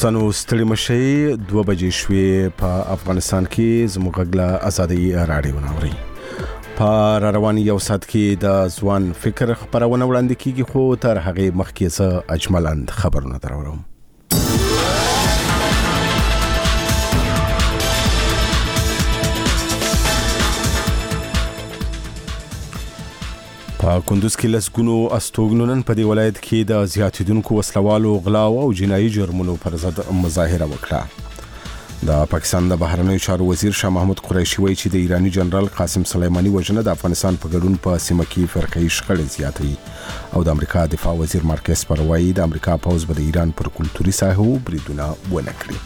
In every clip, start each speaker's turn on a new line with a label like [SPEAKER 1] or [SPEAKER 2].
[SPEAKER 1] دوستانو ستړي مشئ 2 بجې شوې په افغانستان کې زموږ غږ ازادي راډیو ناوري په رواني یو سات کې د ځوان فکر خبرونه وړاندې کیږي خو تر هغه مخکې څه اجملاند خبرونه درورم. په کندوز کې لسګونو استوګنو نن په دې ولایت کې د زیاتیدونکو وسلوالو غلاو او جنایي جرمونو پر ضد مظاهره وکړه. د پاکستان د بهرنیو چارو وزیر شاه محمود قریشي وایي چې د ایرانی جنرال قاسم سلیمانی وژنه د افغانستان په ګډون په سیمه کې فرقې شخړې زیاتوي او د امریکا دفاع وزیر مارک اسپر وایي د امریکا پوځ به د ایران پر کلتوري ساحو بریدونه ونه کړي.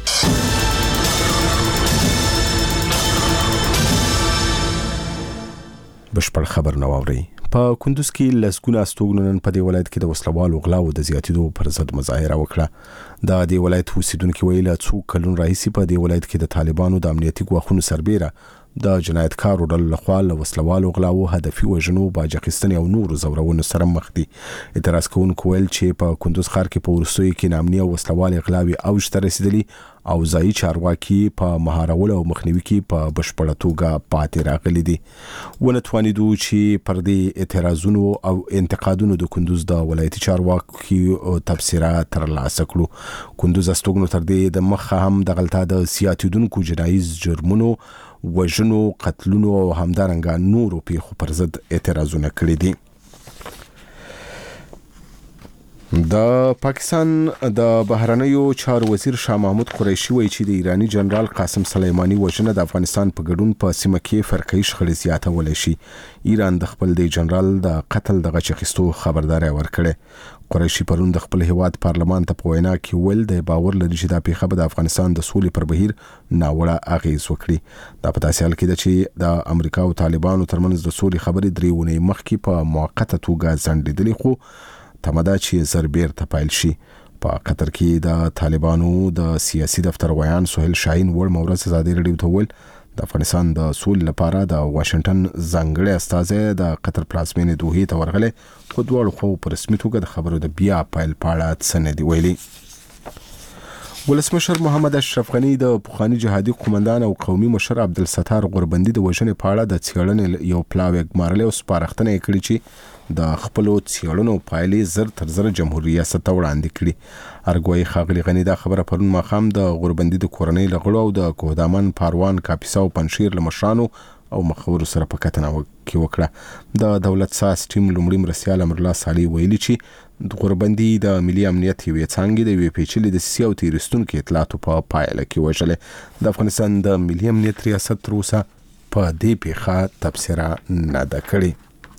[SPEAKER 1] بشپړ خبر نو اوري. په کندوز کې لسګونه استوګنو نن په دې ولایت کې د وسلوالو غلاو د زیاتیدو پر ضد مظاهره وکړه. د دې ولایت اوسیدونکو ویل څو کلون راهیسې په دې ولایت کې د طالبانو د امنیتي ګواښونو سربېره د جنایتکارو ډلو لخوا له وسلوالو غلاو، هدفي وژنو، باج اخیستنې او نورو ځورونو سره مخ دي. اعتراض کوونکو ویل چې په کندوز ښار کې په وروستیو کې نامني او وسلوالې غلاوې اوج ته رسیدلي او ځایي چارواکي په مهارولو او مخنیوي کې په بشپړه توګه پاتې راغلي دي. ونه توانیدو چې پر دې اعتراضونو او انتقادونو د کندوز د ولایتي چارواکي تبصره ترلاسه کړو. کندوز استوګنو تر دې د مخه هم د غلطه د زیاتیدونکو جنایي جرمونو، وژنو، قتلونو او همدارنګه نورو پیښو پر ضد اعتراضونه کړي دي. د پاکستان د بهرنیو چارو وزیر شاه محمود قریشي وایي چې د ایرانی جنرال قاسم سلیمانی وژنه د افغانستان په ګډون په سیمه کې فرقې شخړې زیاتولی شي. ایران د خپل د جنرال د قتل د غچ اخیستو خبرداري ورکړه. قریشي پرون د خپل هیواد پارلمان ته په وینا کې ویل د باور لري چې دا پیښه به د افغانستان د سولې پر بهیر ناوړه اغیز وکړي. دا په داسې حال کې ده چې د امریکا او طالبانو ترمنځ د سولې خبرې 3 ونې مخکې په موقته توګه ځنډېدلې خو تمدا چې زربیر ته پایل شي. په قطر کې د طالبانو د سیاسي دفتر ویان سهیل شاهین وړ مورز ازادي رادیو ته ویل د افغانستان د سولې لپاره د واشنگټن ځانګړي استازی د قطر پلازمینې دوحې ته ورغلی خو دواړو خو په رسمي توګه د خبرو د بیا پایل په اړه څه نه دي ویلي. ولسمشر محمد اشرف غنی د پخوانی جهادي قومندان او قومي مشر عبدالستار غوربندي د وژنې په اړه د څېړنې یو پلاوی ګمارلی او سپارښتنه یې کړې چې د خپلو څېړنو پایلې زر تر زر جمهوریت ریاست ته وړاندې کړي. ارګوي خاغلی غنی دا خبره پرون ماښام د غوربندي د کورنۍ له غړو او د کوهدامن، پاروان، کاپیسا او پنشیر له مشرانو او مخورو سره په کتنه کې وکړه. د دولت ساز ټیم لومړي مرستیال امرالله صالح ویلي چې د غوربندي د ملي امنیت یوې څانګې د یوې پیچلې دسیسې او تېرېستونکو اطلاعاتو په پایله کې وژلې. د افغانستان د ملي امنیت ریاست تر اوسه په دې پیښه تبصره نه ده کړې.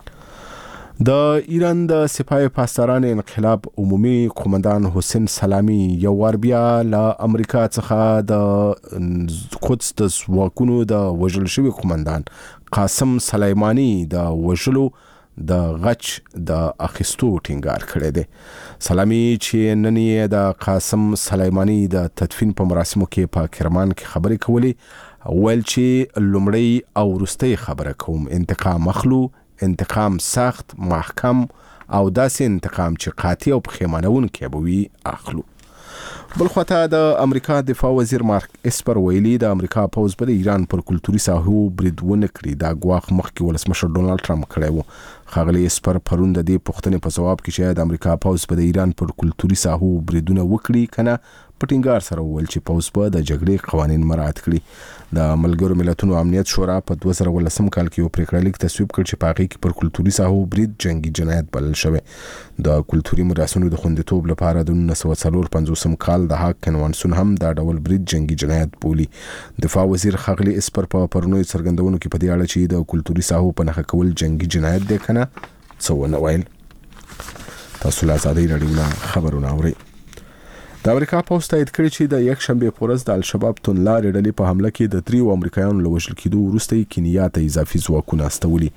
[SPEAKER 1] د ایران د سپاه پاسداران انقلاب عمومي قومندان حسین سلامی یو وار بیا له امریکا څخه د قدس د ځواکونو د وژل شوي قومندان قاسم سلیمانی د وژلو د غچ د اخیستو ټینګار کړی دی. سلامی چې نن یې د قاسم سلیمانی د تدفین په مراسمو کې په کرمان کې خبرې کولې، ویل چې لومړی او وروستۍ خبره کوم، انتقام اخلو، انتقام سخت، محکم او داسې انتقام چې قاطع او پښیمانونکی به وي اخلو. بلخواته د امریکا دفاع وزیر مارک اسپر ویلي د امریکا پوځ به د ایران پر کلتوري ساحو برید ونه کړي. دا ګواښ مخکې ولسمشر ډونالد ټرمپ کړی و. ښاغلی اسپر پرون د دې پوښتنې په ځواب کې چې د امریکا پوځ به د ایران پر کلتوري ساحو بریدونه وکړي کنه په ټینګار سره وویل چې پوځ به د جګړې قوانین مراعات کړي. د ملګرو ملتونو امنیت شورا په 2018 کال کې یو پریکړه لیک تصویب کړ چې په هغې کې پر کلتوري ساحو برید جنگي جنایت بلل شوی. د کلتوري میراثونو د خوندیتوب لپاره د 1954 کال د هاګ کنوانسیون هم دا ډول برید جنگي جنایت بولي. دفاع وزیر ښاغلی اسپر په پرونیو څرګندونو کې په دې اړه چې د کلتوري ساحو په نښه کول جنگي جنایت دی کنه څه ونه ویل. تاسو له ازادي راډیو نه خبرونه اورئ. د امریکا پوځ تایید کړی چې د یکشنبې په ورځ د الشباب توندلارې ډلې په حمله کې د 3 امریکایانو له وژل کېدو وروسته کینیا ته اضافي ځواکونه استولي.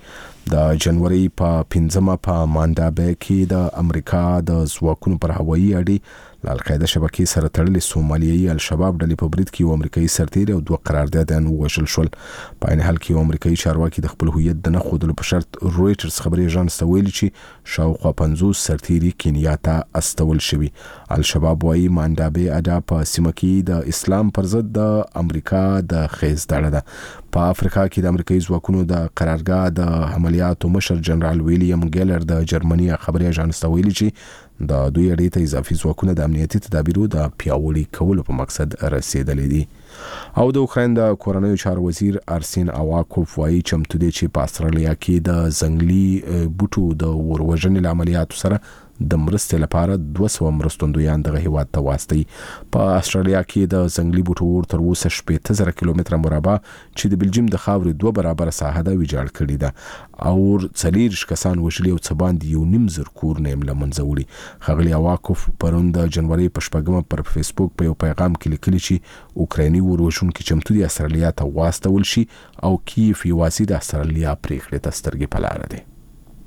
[SPEAKER 1] د جنوري په 15 په ماندابه کې د امریکا د ځواکونو پر هوایي اډې د القاعده شبکې سره تړلې سومالیایي الشباب ډلې په برید کې یو امریکایي سرتیر او 2 قراردادیان ووژل شول. په عین حال کې یو امریکایي چارواکي د خپل هویت د نه ښودلو په شرط رويټرز خبري اژانس ته ویلي چې شاوخوا 50 سرتیري کینیا ته استول شوي. الشباب وايي ماندابه اډه په سیمه کې د اسلام پر ضد د امریکا د خیز دړه ده. په افریقا کې د امریکایي ځواکونو د قرارګاه د عملیاتو مشر جنرال ویلیام ګیلر د جرمني خبري اژانس ته ویلي چې د دوی اړې ته اضافي ځواکونه د امنیتي تدابیرو د پیاوړي کولو په مقصد رسیدلې دي. او د اوکراین د کورنیو چارو وزیر ارسین اواکوف وايي چمتو دي چې په استرالیا کې د ځنګلي بوټو د وروژنې عملیاتو سره د مرستې لپاره 200 مرستندویان دغه هیواد ته واستي. په استرالیا کې د ځنګلي بوټو تر اوسه 80,000 کیلومتره مربع چې د بلجیم د خاورې 2 برابر ساحه ده ویجاړ کړې ده او 40 کسان وژلي او څه باندې 1.5 کور نیم لمنځه وړي. ښاغلي اواکوف پرون د جنوري په 8 پر فیسبوک په یو پیغام کې لیکلي چې اوکرایني وروژونکي چمتو دي استرالیا ته واستول شي او کیف یوازې د استرالیا پریکړې ته سترګې په لار دي.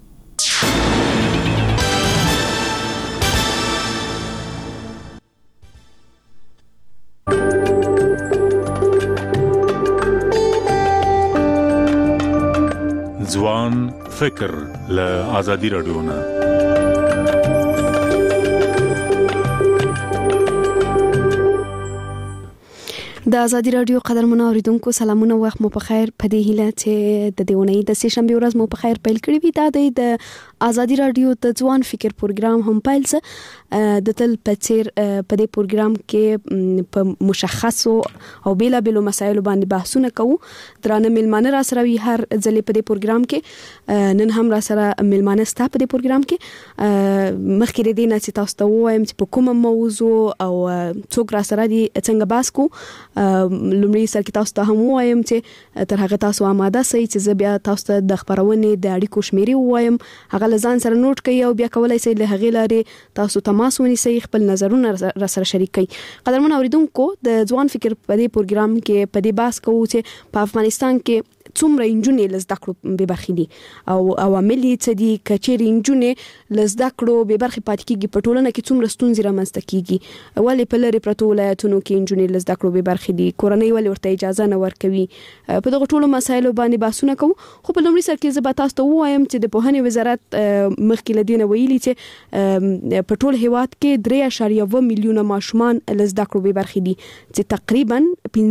[SPEAKER 2] ځوان فکر له آزادي رادیو نه.
[SPEAKER 3] د آزادي رادیو قدرمنو اوریدونکو سلامونه وخت مو په خیر. په دې هیله چې د دیونی د سه شنبه ورځ مو په خیر پیل کړی وي. دا د آزادي رادیو د ځوان فکر پروګرام هم پیل څه د تل پچیر په دې پروګرام کې په مشخصو او بیلابلو مسایلو باندې بحثونه کوو. درانه ملمانه را سره وي هر ځلې په دې پروګرام کې. نن هم را سره ملمانه ستا په دې پروګرام کې مخکې دې نه چې تاسو ته وایم چې په کومه موضوع او څوک را سره دي څنګه باس کو. لومړی سر کې تاسو ته هم وایم چې تر هغه تاسو آماده سئ چې زه بیا تاسو ته د خبرونې د اړیکو شمیرې وایم. هغه لزان سره نوٹ کړئ او بیا کولای شئ له هغې لارې تاسو تماس ونیسئ خپل نظرونه را سره شریک کړئ. قدرمن اوریدونکو د ځوان فکر په دې پروګرام کې په دې بحث کوو چې په افغانستان کې څومره انجونې لزده کړو به برخې دي او عوامل څه دي. کچېرې انجونې لزده کړو به برخې پاتې کیږي په ټولنه کې څومره ستونزې رامنځته کیږي. ولې په لری پرتو ولایتونو کې انجونې لزده کړو به برخې دي کورنۍ ولې ورته اجازه نه ورکوي. په دغه ټولو مسایلو باندې بحثونه کوو. خو په لومړي سر کې زه به تاسو ته وایم چې د پوهنې وزارت مخکې لدینه ویلي چې په ټول هیواد کې 3.1 میلیونه ماشومان لزده کړو به برخې دي چې تقریبا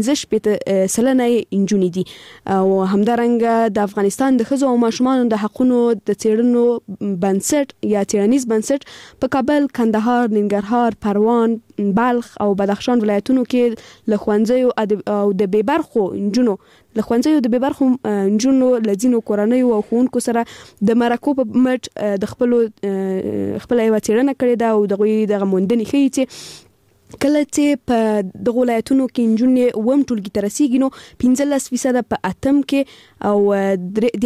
[SPEAKER 3] 15% انجونې دي. او همدارنګه د افغانستان د ښځو او ماشومانو د حقونو د څېړنو بنسټ یا څېړنیز بنسټ په کابل، کندهار، ننګرهار، پروان، بلخ او بدخشان ولایتونو کې له ښوونځیو او د بېبرخو انجونو له ښوونځیو د بېبرخو انجونو له ځینو کورنیو او ښوونکو سره د مرکو په مټ د خپله یوه څېړنه کړې ده او دغوی دغه موندنې ښیي چې کله چې په دغه ولایتونو کې انجونې وم ټولګي ته رسیږي نو 15% په اتم کې او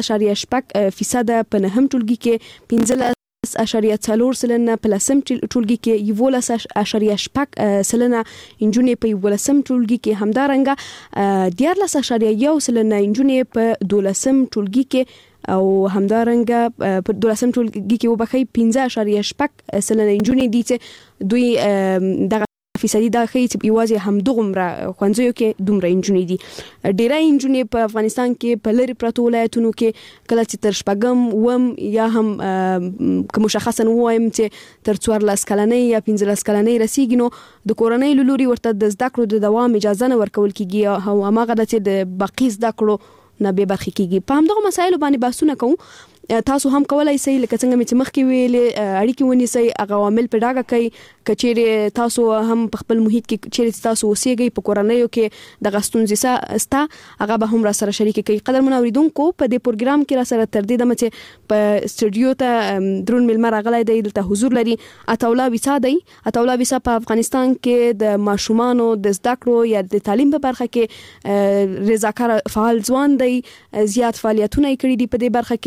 [SPEAKER 3] 14.8% په نهم ټولګي کې 15.4 سلنه په لسم ټولګي کې 11.8 سلنه انجونې په 11 ټولګي کې همدارنګه 14.1 سلنه انجونې په 12 ټولګي کې او همدارنګه په 12 ټولګي کې وبخې 15.8 سلنه انجونې دي چې دوی دغه فیصدي دا ښیي چې یوازې همدغومره ښوونځیو کې دومره انجونې دي. ډېری انجونې په افغانستان کې په لرې پرتو ولایتونو کې کله چې تر 6 یا هم که مشخصا ووایم چې تر 14 کلنۍ یا 15 کلنۍ رسیږي نو د کورنۍ له لوري ورته د زده کړو د دوام اجازه نه ورکول کیږي او هماغه ده چې د باقي زده کړو نه به برخې کیږي. په همدغه مسایلو باندې بحثونه کوو. تاسو هم کولای شئ لکه څنګه چې مخکې ویلې اړیکې ونیسئ هغه عوامل په ډاګه کوي. کچېرې تاسو هم په خپل محیط کې چیرې تاسو اوسېږئ په کورنیو کې دغه ستونزې ستا هغه به هم را سره شریک کړئ. قدرمن اوریدونکو په دې پروګرام کې را سره تر دې دمه چې په سټوډیو ته درون مېلمه راغلی دی دلته حضور لري عطاالله ویسا دی. عطاالله ویسا په افغانستان کې د ماشومانو د زده کړو یا د تعلیم په برخه کې رضاکار فعال ځوان دی. زیات فعالیتونه یې کړي دي په دې برخه کې. د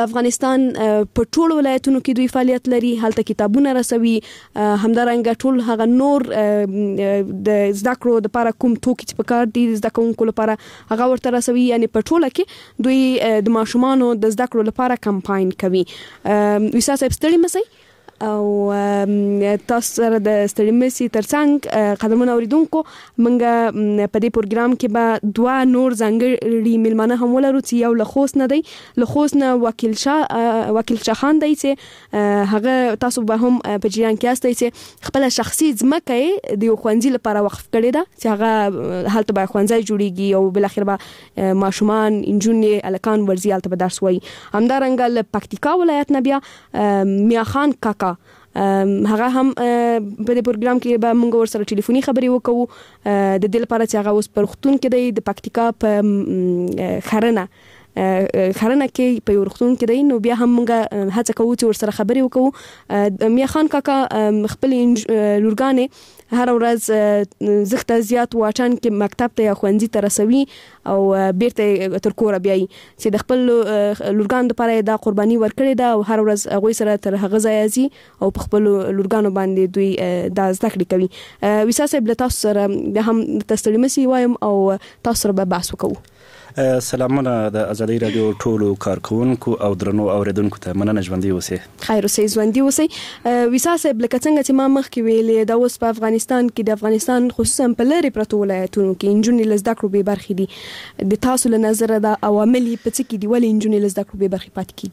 [SPEAKER 3] د افغانستان په ټولو ولایتونو کې دوی فعالیت لري، هلته کتابونه رسوي، همدارنګه ټول هغه نور د زده کړو د لپاره کوم توکي چې پکار دي د زده کوونکو لپاره هغه ورته رسوي. یعنی په ټوله کې دوی د ماشومانو د زده کړو لپاره کمپاین کوي. ویسا صاحب ستړي مسئ او تاسو سره د ستړي مسئ ترڅنګ قدرمنو اوریدونکو منګه په دې پروګرام کې به دوه نور ځانګړي مېلمانه هم ولرو چې یو له خوست نه دی، له خوست نه وکیل شاه خان دی چې هغه تاسو به هم په جریان کې یاستئ چې خپل شخصي ځمکه یې د یو ښوونځي لپاره وقف کړې ده چې هغه هلته به ښوونځی جوړیږي او بالاخره به ماشومان انجونې هلکان ورځي هلته به درس وایي. همدارنګه له پکتیکا ولایت نه بیا میا خان کاکا هغه هم په دې پروګرام کې به موږ ورسره ټلیفوني خبرې وکړو د دې لپاره چې هغه اوس په روغتون کې دی د پکتیکا په خرنه کې په یو روغتون کې دی. نو بیا هم موږ هڅه کوو چې ورسره خبرې وکړو. میا خان کاکا خپل لورګانې هر ورځ زخته زیات واټن کې مکتب ته یا ښوونځي ته رسوي او بیرته تر کوره بیایي چې د خپل لورګانو لپاره دا قرباني ورکړې ده او هر ورځ هغوی سره تر هغه ځایه ځي او په خپل لورګانو باندې دوی دا زده کړې کوي. ویسا صاحب له تاسو سره بیا هم ستړي مسئ وایم او تاسو سره به بحث وکړو.
[SPEAKER 4] سلامونه د ازادي رادیو ټولو کارکونکو او درنو اوریدونکو ته مننه. ژوندي اوسئ. خیر
[SPEAKER 3] اوسئ، ژوندي اوسئ. ویسا صاحب لکه څنګه چې ما مخکې ویلې دا اوس په افغانستان کې د افغانستان خصوصا په لرې پرتو ولایتونو کې انجونې له زده کړو بې برخې دي. د تاسو له نظره دا عوامل په څه کې دي ولې انجونې له زده کړو بې برخې پاتې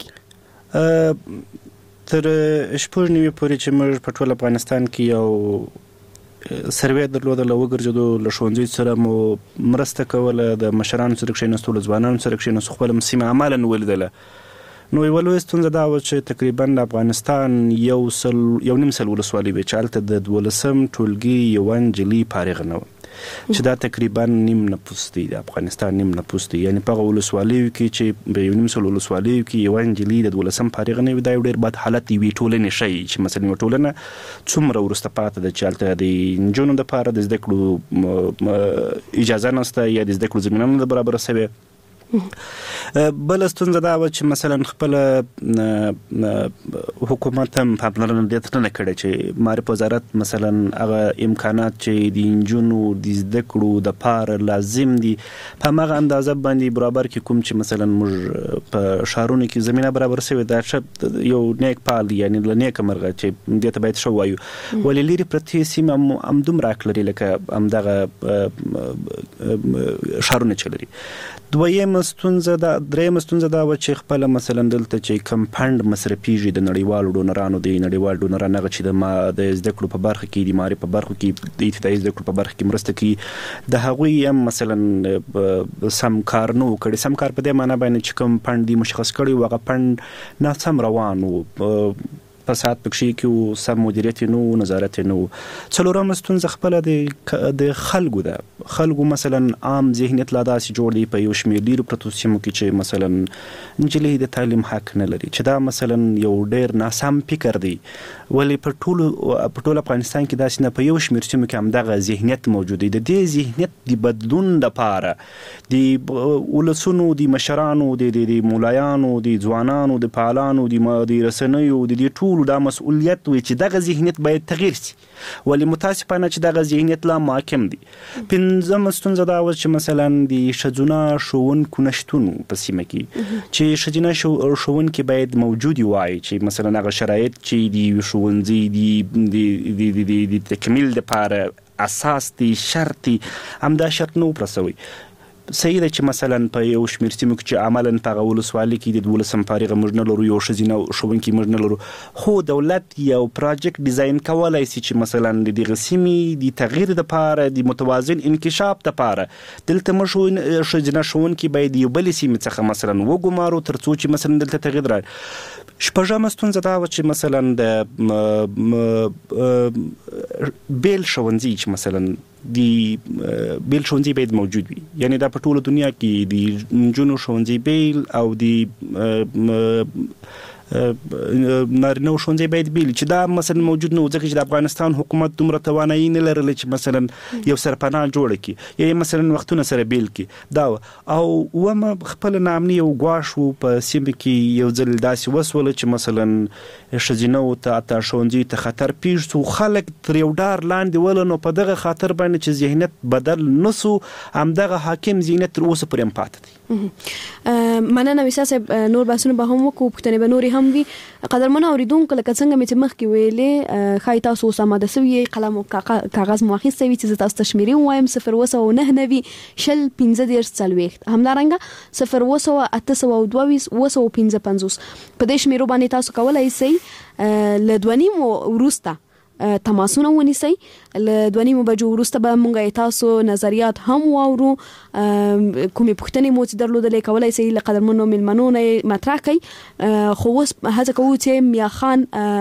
[SPEAKER 3] کیږي؟
[SPEAKER 4] تر شپږ نیمې پورې چې موږ په ټول افغانستان کې یو سروې درلوده، وګرځېدو، له ښوونځي سره مو مرسته کوله، د مشرانو سره کښېناستو، له ځوانانو سره کښېناستو، خپله سیمه عملاً ولیدله. نو یوه لویه ستونزه دا وه چې تقریبا د افغانستان یو نیم سل ولسوالۍ وې چې هلته د 12 ټولګي یوه نجلۍ فارغه نه وه چې دا تقریبا نیم نفوس دی، د افغانستان نیم نفوس دی. یعنی په هغه ولسوالیو کې چې په یو نیم سل ولسوالیو کې یوه نجلۍ د 12 فارغه نه وي، دا یو ډېر بد حالت یوې ټولنې ښیي چې مثلا یوه ټولنه څومره وروسته پاتې ده چې هلته د نجونو دپاره د زده کړو اجازه نشته یا د زده کړو زمینه نه ده برابره شوې. بل ستونزه دا و چې مثلا خپل حکومت هم پاملرنه دې نه کړې چې معرف وزارت مثلا هغه امکانات چې د انجونو د زده کړو د پاره لازم دي په هغه اندازه باندې برابر کې کوم چې مثلا موږ په شهرونو کې زمينه برابر شوی دا یو نیک پال یعنی نیک مرغه چې دې ته باید شو وایو ولې لري پرتی سیمه هم دوم راکلري لکه هم دغه شهرونه چلري. درېمه ستونزه دا و چې خپل مثلا دلته چې کم فند مصرفيږي د نړیوالو ډونرانو د نړیوال ډونرانو چې د زده کړو په برخه کې د معرفت په برخه کې د ابتدایي زده کړو په برخه کې مرسته کوي د هغوی هم مثلا سم کار نو کړي. سم کار په دې معنی باندې چې کم فند دی مشخص کړي وغه فند نه سم روان وو فساد پکې کې سم مدیریت نو نظارت نو. څلورم ستونزه خپل د خلکو مثلا عام ذهنیت لا داسې جوړ دی په یو شمېر ډیرو پروتو سیمو کې چې مثلا نجلۍ د تعلیم حق نه لري چې دا مثلا یو ډیر ناسم فکر دی ولې په ټول افغانستان کې داسې نه په یو شمېر سیمو کې هم دغه ذهنیت موجود دی. د دې ذهنیت د بدلون لپاره د ولسونو د مشرانو د مولایانو د ځوانانو د فعالانو د رسنیو د ټول دا مسؤلیت وي چې دغه ذهنیت باید تغییر شي ولې متاسفانه چې دغه ذهنیت لا محکم دي. پنځم ستونزه دا و چې مثلا د ښځینه ښوونکو نشتون په سیمه کې چې ښځینه ښوونکي باید موجود وي چې مثلا هغه شرایط چې د ښوونځي د تکمیل لپاره اساس دي شرط دي همدا شرط نو پرسوي. صحیح ده چې مثلا په یو شمېر سیمو کې چې عملاً په هغه ولسوالۍ کې د 12 فارغه موږ نه لرو یو ښځینه ښوونکي موږ نه لرو خو دولت یو پروجیکټ ډیزاین کولی شي چې مثلا د دغه سیمې د تغییر لپاره د متوازن انکشاف لپاره دلته موږ ښځینه ښوونکي باید یو بلې سیمې څخه مثلا وګمارو تر څو چې مثلا دلته تغییر راځي. شپږمه ستونزه دا و چې مثلا د بیل ښوونځي چې مثلا بیل ښوونځي باید موجود وي یعنی دا په ټوله دنیا کې د نجونو ښوونځي بیل او د نارینه ښوونځي باید بیل چې دا مثلا موجود نه و، ځکه چې د افغانستان حکومت دومره توانایي نه لرله چې مثلا یو سرپناه جوړه کړي یا مثلا وختونه سره بیل کړي. دا او ومه خپل نامني یو ګواښ و په سیمه کې یو ځل داسې وسوله چې مثلا ښځینه ته ښوونځي ته خطر پیښ شو، خلک تر یو ډار لاندې ول، نو په دغه خاطر باندې چې ذهنیت بدل نسو، همدغه حاکم ذهنیت تر اوسه پورې هم پاتې دی.
[SPEAKER 3] مننه ویسا صاحب، نور بحثونه به هم وکړو، پوښتنې به نورې هم وي. قدرمنو اورېدونکو لکه څنګه مې چې مخکې ویلې ښایي تاسو اوس آماده سوي قلم او کاغذ مو اخیستی وي چې زه تاسو ته شمېرې ووایم 02990 شل 1540 همدارنګه 02822 255 په دې شمېرو باندې تاسو کولی شئ له 2 وروسته تماسونه ونیسئ. له 2 بجو وروسته به موږ تاسو نظریات هم واورو، کومې پوښتنې مو چې درلودلې کولی شئ له قدرمنو مېلمنو نه مطرح کړئ. خو اوس هڅه کوو چې میا خان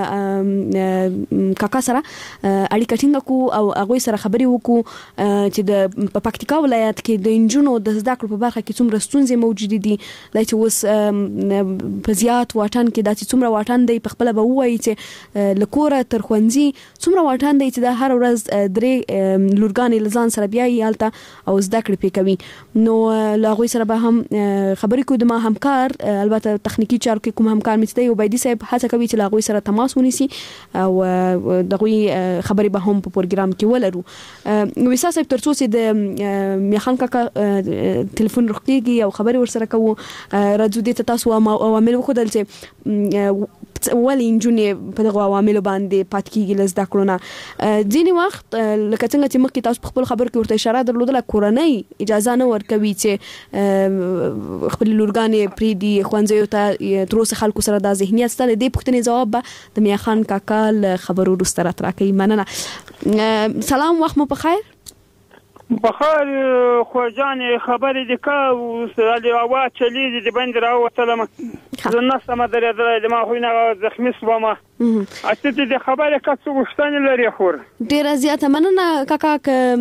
[SPEAKER 3] کاکا سره اړیکه ټینګه کړو او هغوی سره خبرې وکړو چې د پکتیکا ولایت کې د نجونو د زده کړو په برخه کې څومره ستونزې موجودې دي. دا چې اوس په زیات واټن کې داسې څومره واټن دی، په خپله به ووایي چې له کوره تر ښوونځي څومره واټن دی چې دا هر ورځ 3 لورګانې له ځان سره بیایي هلته او زده کړې پرې کوي. نو له هغوی سره به هم خبرې کوو. د ما همکار البته تخنیکي چارو کې کوم همکار مې چې دی عبیدي صاحب هڅه کوي چې له هغوی سره تماس ونیسي او د هغوی خبرې به هم په پروګرام کې ولرو. ویسا صاحب تر څو چې د میخان کاکا ټلیفون روغ کېږي او خبرې ورسره کوو، راځو دې ته تاسو عوامل وښودل چې ولې نجونې په دغو عواملو باندې پاتې کېږي له زده کړو نه. ځینې وخت لکه څنګه چې مخکې تاسو په خپل خبرو کې ورته اشاره درلودله، کورنۍ اجازه نه ورکوي چې خپلې لورګانې پرېږدي ښوونځیو ته. تر اوسه خلکو سره دا ذهنیت شته. د دې پوښتنې ځواب به د میاخان کاکا له خبرو وروسته راته راکوي. مننه. سلام، وخت مو په خیر.
[SPEAKER 5] بخیر خوجان خبرې د کا علي هوا چلیږي د بند راوتلم زه نسمه درېدلی د ما خو نه زخمي شوم. اته دې خبره کا څه غوښتنې لري خور
[SPEAKER 3] ډیره زیاته مننه کاکا.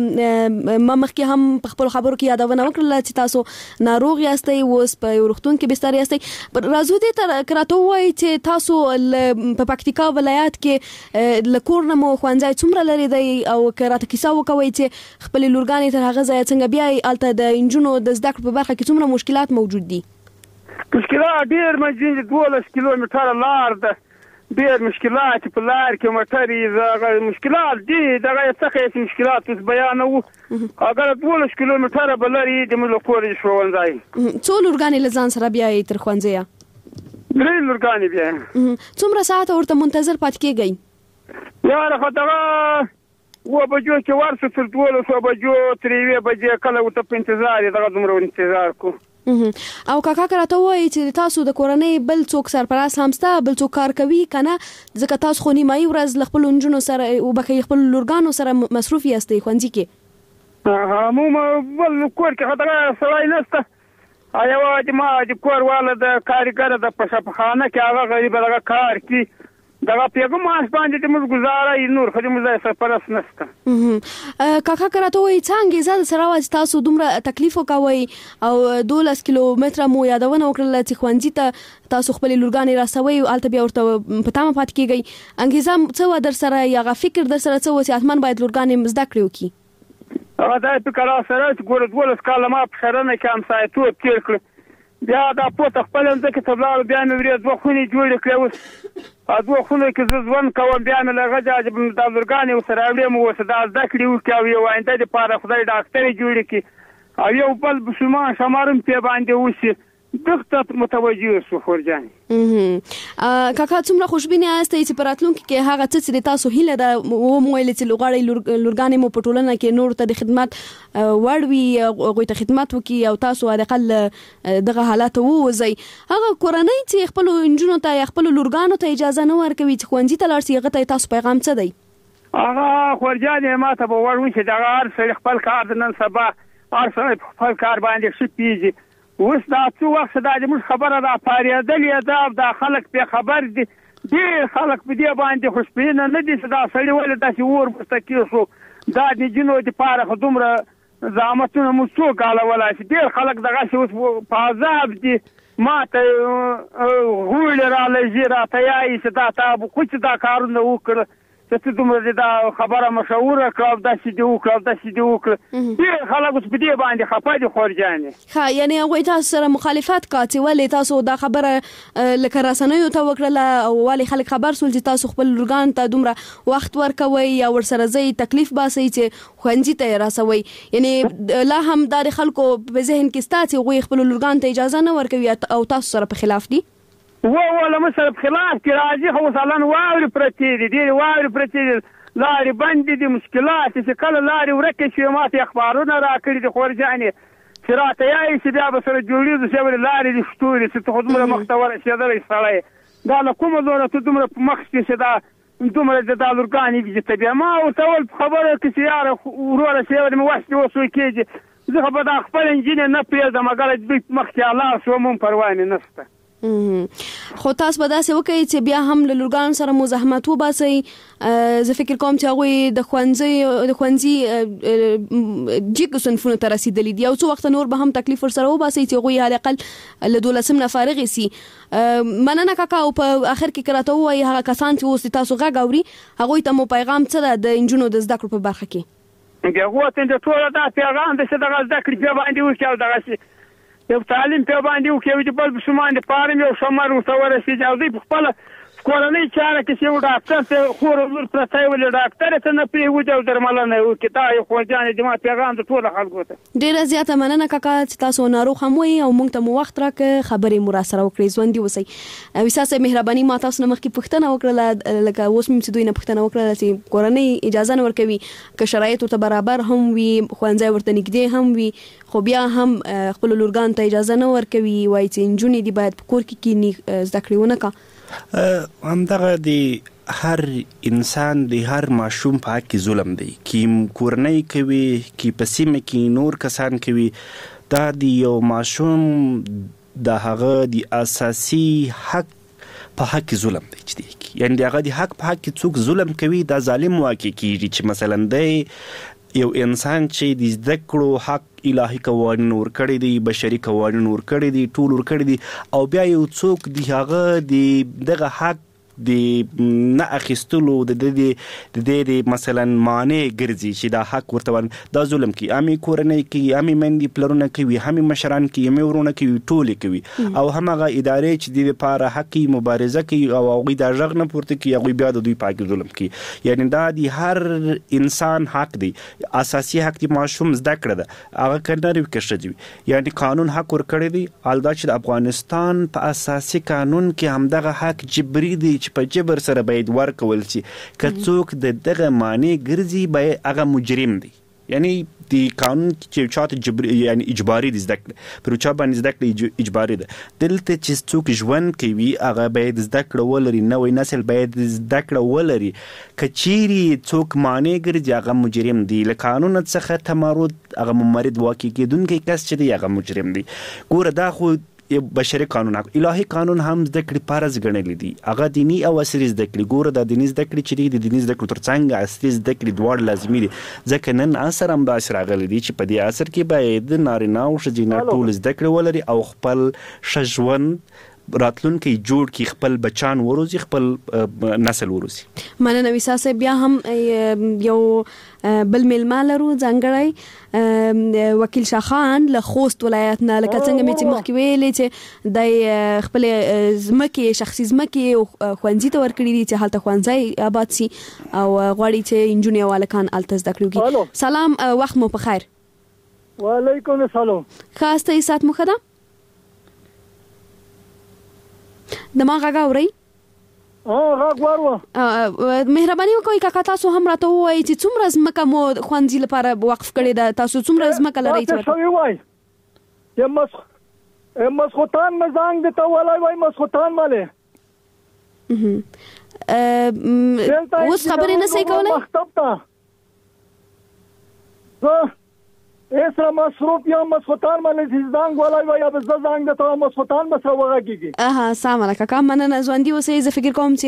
[SPEAKER 3] ما مخکې هم په خپل خبرو کې یادونه وکړله چې تاسو ناروغ یاستئ، اوس په یو روغتون کې بستر یاستئ. راځو دې ته راته ووایئ چې تاسو په پکتیکا ولایت کې له کور نه مو ښوونځی څومره لرې دی او که راته کیسه وکوئ چې خپلې لورګانې تر هغه ځایه څنګه بیایي، هلته د نجونو د زده کړو په برخه کې څومره مشکلات موجود دي؟
[SPEAKER 5] مشکلات ډېر موجود دي. 12 کیلومتره لار ده، ډېر مشکلات په لار کې موټرې مشکلات دي. دغه څه مشکلات اوس بیانوو. اگر 12 کیلومتره به لرې د موږ کورې ښوونځی.
[SPEAKER 3] څو لورګانې له ځان سره بیایي تر ښوونځیه؟
[SPEAKER 5] 3 لورګانې بیایم.
[SPEAKER 3] څومره ساعته ورته منتظر پاتې کېږئ؟
[SPEAKER 5] یاره خو دغه 2 بجو کې ورسو تر 12 بجو تر 1 بجې کله ورته په انتظار دغه دومره انتظار کو.
[SPEAKER 3] او کاکا راته وایي چې تاسو د کورنۍ بل څوک سرپرست هم شته، بل څوک کار کوي که نه؟ ځکه تاسو خو نیمایي ورځ له خپلو نجونو سره وبښئ خپلو لورګانو سره مصروف یاستئ ښوونځي کې.
[SPEAKER 5] مو بل کور کې خو دغه سړی نشته. یوه ما د کور والا د کارګره د په شفاخانه کې هغه غریبه دغه کار کوي، دغه پیغه ماش باندې د موږ گزاره نور خو د موږ سرپرست نشته.
[SPEAKER 3] کاکا راته وایي څه انګېزه درسره وه چې تاسو دومره تکلیف وکوئ او 12 کیلومتره مو یادونه وکړله چې ښوونځي ته تاسو خپلې لورګانې راسوئ او هلته بیا ورته په تمه پاتې کېږئ. انګېزه څه وه درسره یا هغه فکر درسره څه وه چې حتما باید لورګانې زده کړې وکړي؟
[SPEAKER 5] هغه دا فکر راسره چې ګوره 12 کاله ما په ښرنه کې همسایتوب تېر کړ، بیا دا پورته خپل ځمکې ته ولاړو، بیا مې ورې 2 خونې جوړې کړې. اوس 2 خونو کې زه ژوند کوم، بیا مې له هغه ځایه دا لورګانې ورسره راوړې مو اوس دا زده کړې وکړي او یو آینده دپاره خدای ډاکټرې جوړې کړي او یو بل بسمان شمار هم پرې باندې وشي. دغه ته متوجه شو خورجان.
[SPEAKER 3] کاکا څومره خوشبینه یاستئ چې په راتلونکي کې هغه څه چې تاسو هیله ده ومویلې چې لوغړی لورګانې مو په ټولنه کې نور ته د خدمت وړ وي، هغوی ته خدمت وکړي او تاسو حداقل دغه حالاتو ووځئ. هغه کورنۍ چې خپلو نجونو ته یا خپلو لورګانو ته اجازه نه ورکوي چې ښوونځي ته لاړ شي، هغه ته تاسو پیغام څه دی؟
[SPEAKER 5] هغه خورجان ما ته به وړ وي چې دغه هر سړي خپل کار د نن سبا هر سړی خپل کار باندې ښه پېژي. اوس دا څو وخت دا زموږ خبره را پارېدلې ده، دا خلک پرې خبر دي، ډېر خلک په دې باندې خوشبینه نه دي چې دا سړي ولې داسې اور ورته کېښو. دا د نجونو دپاره خو دومره زحمتونه مو څوک حلولی شي. ډېر خلک دغسې اوس په عذاب دي، ما ته غوړ را لږی را تیایي چې دا تا خو چې دا کارونه وکړه چې دومره دا خبره مشوره کړه داسې دی وکړه داسې دی وکړه ډېر خلک اوس په دې باندې خفه دي خورجانې
[SPEAKER 3] ښه یعنی هغوی تاسو سره مخالفت کوي ولې تاسو دا خبره لکه رسنیو ته وکړله او ولې خلک خبر سول چې تاسو خپل لورګان ته دومره وخت ورکوي یا ورسره ځئ تکلیف باسئ چې ښوونځي ته یې رسوئ یعنی لا هم دا د خلکو په ذهن کې ستا چې هغوی خپلو لورګانو ته اجازه نه ورکوي او تاسو سره په خلاف دي
[SPEAKER 5] ولا مثلا بخلاف کې راځي خو مثلا واوري پرتې دي ډېر واوري پرتې دي لارې بندې دي مشکلات چې کله لارې ورکې شي ماته اخبارونه راکړي دي خورجانې چې راته یایي چې بیا به سره جوړېږي چې ولې لارې دي ستوري چې ته خو دومره مخ ته ورسېدلی سړی دا له کومه ځایه ته دومره په مخ کې چې دا دومره د دا لورګانې دي چې بیا ما ورته وویل په خبره کې چې یاره وروره چې ولې مې وس دې اوس کېږي زه خو به دا خپل انجینر نه پرېږدم اګر دوی مخکې الله شوم هم پروا مې نشته
[SPEAKER 3] خو تاسو به داسې وکړئ چې بیا هم له لورګانو سره مزاحمت وباسئ زه فکر کوم چې هغوی د ښوونځي جګو صنفونو ته رسېدلي دي او څو وخته نور به هم تکلیف ورسره وباسئ چې هغوی حداقل له 12 نه فارغې سي مننه کاکا او په آخر کې که راته ووایي هغه کسان چې اوس تاسو غږ اوري هغوی ته مو پیغام څه ده د نجونو د زده کړو په برخه کې
[SPEAKER 5] هغو ته د ټوله دا پیغام ده چې دغه زده کړې بیا باندې وکړي او دغسې یو تعلیم په باندې وکړي چې بل بسمان د پارم یو شمار ورته ورسېږي او دوی په خپله کورنۍ چاره کې چې یو ډاکټر ته خور لور پرته وي ولې ډاکټر ته نه پرېږدي او درملنه یې وکړي دا یو خورجانې زما پیغام د ټولو خلکو ته
[SPEAKER 3] ډېره زیاته مننه کاکا چې تاسو ناروغ هم وئ او موږ ته مو وخت راکړه خبرې مو راسره وکړې ژوندي اوسئ ویسا صاحب مهرباني ما تاسو نه مخکې پوښتنه وکړله لکه اوس مې چې دوی نه پوښتنه وکړله چې کورنۍ اجازه نه ورکوي که شرایط ورته برابر هم وي ښوونځی ورته نږدې هم وي خو بیا هم خپلو لورګانو ته اجازه نه ورکوي وایي چې نجونې دي باید په کور کې کښېني زده کړې ونه کړه
[SPEAKER 4] همدغه د هر انسان د هر ماشوم په حق کې ظلم دی کې کورنۍ کوي کې په سیمه کې نور کسان کوي دا د یو ماشوم د هغه د اساسي حق په حق کې ظلم دی چې دی یعنی هغه د حق په حق کې څوک ظلم کوي دا ظالم واقع کیږي چې مثلا دی یو انسان چې د زده کړو حق الهي قوانین ورکړي دي بشري قوانین ورکړي دي ټول ورکړي دي او بیا یو څوک دی هغه دغه حق د نه اخیستلو د مثلا معنی ګرځي چې دا حق ورته دا ظلم کوي امي کورنۍ کوي امي مندي پلرونه کوي همي مشران کوي همي ورونه کوي ټول کوي او همغه ادارې چې د لپاره حقي مبارزه کوي او هغه د ژغ نه پورته کوي هغه بیا د دوی پاک ظلم کوي یعنی دا د هر انسان حق دی اساسي حق دی ماشوم زده کړه ده هغه کنه کښه دی یعنی قانون حق ورکړي دی الدا چې د افغانستان په اساسي قانون کې همدغه حق جبري دی په جبر سره باید ورکول شي که څوک دغه معنی ګرځي باید هغه مجرم دی یعنی د قانون چې چاته جبري یعنی اجباري دي زده کړه پر چا باندې زده کړه اجباري ده دلته چې څوک ژوند کوي هغه باید زده کړه ولري نوې نسل باید زده کړه ولري کچيري څوک معنی ګرځي هغه مجرم دی له قانون څخه تمرد هغه ممرد واقع کېدونکي کس چې دی هغه مجرم دی ګوره دا خو بشري قانون الهي قانون هم زده کړې فرض ګڼل دي هغه دینی او عصري زده کړې ګوره د دینی زده کړې چې د دینی زده کړې ترڅنګ عصري زده کړې دواړه لازمي دي ځکه نن عصر هم داسې راغلی دی چې په دې عصر کې باید نارینه او ښځینه ټول زده کړې ولري او خپل ښه ژوند راتلونکي جوړ کی خپل بچان وروزي خپل نسل وروزي
[SPEAKER 3] مننه ویسا صاحب بیا هم یو بل میلمه لرو ځانګړی وکیل شاخان له خوست ولایت نه لکه څنګه مې چې مخکې ویلې چې د خپل ځمکې شخصي ځمکې ښوونځي ته ورکړي دي چې هلته ښوونځی آباد سي او غواړي چې نجونې او هلکان هلته زده کړې وکړي سلام وخت مو په خیر
[SPEAKER 6] وعلیکم السلام
[SPEAKER 3] ښه ستاسې ساعت مو ښه ده د ما غږ اورئ
[SPEAKER 6] غږ ورو
[SPEAKER 3] مهرباني وکړئ کاکا تاسو هم راته ووایئ چې څومره ځمکه مو ښوونځي لپاره وقف کړې ده تاسو څومره ځمکه لرئ
[SPEAKER 6] مسخوتان مزانګ د ته ولای وای مسخوتان ماله
[SPEAKER 3] اوس خبرې نه صحیح کولای
[SPEAKER 6] اسره مصروف یا مسخوتان باندې زنګ ولای و یا به زنګ د تو مسخوتان به وغږیږي.
[SPEAKER 3] سلام علیکم کاکا، مننه ژوندۍ اوسئ. زه فکر کوم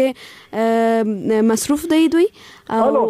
[SPEAKER 3] چې مصروف دی دوی او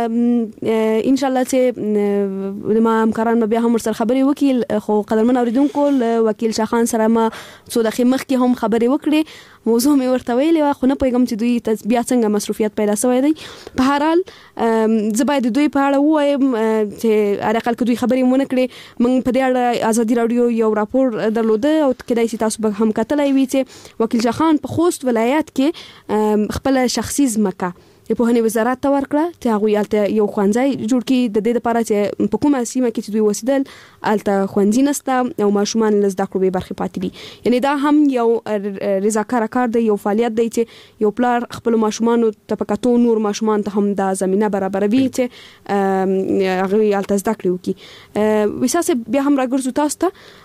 [SPEAKER 3] ان شاء الله چې ما همکاران بیا هم سره خبرې وکړي. خو قدرمن اوریدونکو وکیل شاخان سره ما څو دقیقې مخکې هم خبرې وکړې، موضوع مې ورته ویلې وه، خو نه پوهېږم چې دوی بیا څنګه مصروفیت پیدا شوی دی. په هر حال زه باید د دوی په اړه ووایم چې هر اقل که دوی خبرې ونه کړې. موږ په دې اړه ازادي راډیو یو راپور درلوده او کیدای شي تاسو به هم کتلی وي چې وکیل شاخان په خوست ولایت کې خپله شخصي ځمکه د پوهنې وزارت ته ورکړه چې هغوی هلته یو ښوونځی جوړ کړي د دې دپاره چې په کومه سیمه کې چې دوی اوسېدل هلته ښوونځي نشته او ماشومان له زده کړو بې برخې پاتې دي. یعنې دا هم یو رضاکاره کار دی، یو فعالیت دی چې یو پلار خپلو ماشومانو ته په کتو نور ماشومان ته هم دا زمینه برابروي چې هغوی هلته زده کړې وکړي. ویسا صاحب بیا هم راګرځو تاسو ته،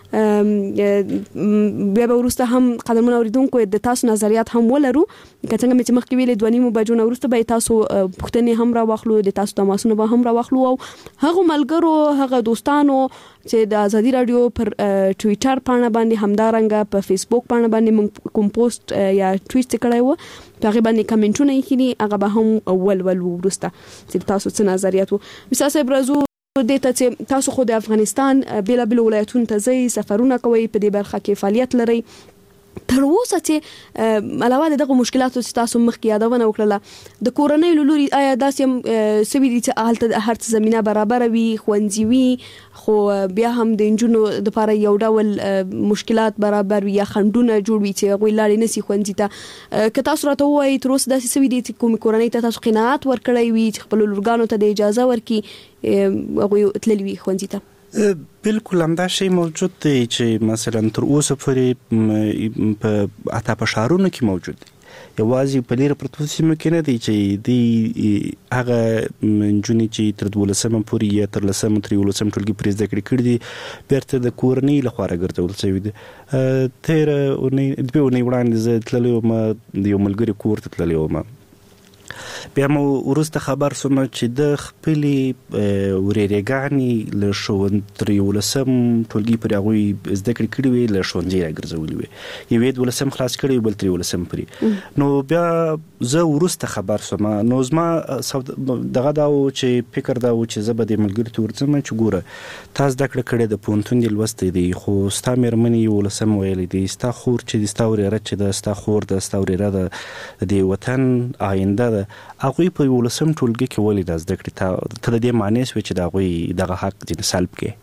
[SPEAKER 3] بیا به وروسته هم قدرمن اوریدونکو د تاسو نظریات هم ولرو. که څنګه مې چې مخکې ویلې 2:30 بجو نه وروسته به تاسو پوښتنې هم راواخلو، د تاسو تماسونه به هم راواخلو او هغو ملګرو هغه دوستانو چې د ازادي راډیو پر ټویټر پاڼه باندې همدارنګه په فیسبوک پاڼه باندې موږ کوم پوسټ یا ټویټ کړی و په هغې باندې کمنټونه ایښي دي، هغه به هم ولولو وروسته چې تاسو څه نظریات وو. ویسا صاحب راځو دې ته چې تاسو خو د افغانستان بېلابېلو ولایتونو ته ځئ، سفرونه کوئ، په دې برخه کې فعالیت لرئ. تر اوسه چې علاوه د دغه مشکلاتو چې تاسو مخکې یادونه وکړله د کورنۍ له لوري آیا داسې هم سوي دي چې هلته هر څه زمینه برابره وي، ښوونځي وي، خو بیا هم د نجونو دپاره یو ډول مشکلات برابر وي یا خنډونه جوړ وي چې هغوی لاړې نشي ښوونځي ته؟ که تاسو راته ووایئ تر اوسه داسې سوي دي چې کومې کورنۍ ته تاسو قناعت ورکړی وي چې خپلو لورګانو ته د اجازه ورکړي هغوی تللي وي ښوونځي ته؟
[SPEAKER 4] بالکل همدا شی موجود دی چې مثلا تر اوسه پورې په حتی په ښارونو کې موجود دی. یوازې په لیره پرتو سیمو کې نه دی چې دی هغه نجونې چې تر 12 پورې یا تر 10 تر 11 ټولګي پورې زده کړې کړي دي بیرته د کورنۍ لخوا راګرځول شوي دي. تېره اونۍ 2 اونۍ وړاندې زه تللی وم، د یو ملګري کور ته تللی وم، بیا مو وروسته خبر سوم چې د خپلې ورېرېګانې له تر 11 ټولګي پورې هغوی زده کړې کړي وې، له ښوونځي راګرځولي وې، یوې 12 خلاص کړی بل تر 11 پورې. نو بیا زه وروسته خبر سوم، نو زما دغه دا و چې فکر دا و چې زه به دې ملګري ته ورځم چې ګوره تا زده کړه کړې د پوهنتون دې لوستی دی، خو ستا مېرمنې 11 ویلی دی، ستا خور چې دی، ستا ورېره چې ده، ستا خور ده، ستا ورېره ده، د دې وطن آینده ده، هغوی په 11 ټولګي کې ولې دا زده کړي؟ ته د دې معنی سوې چې د هغوی دغه حق ځینې سلب کړي.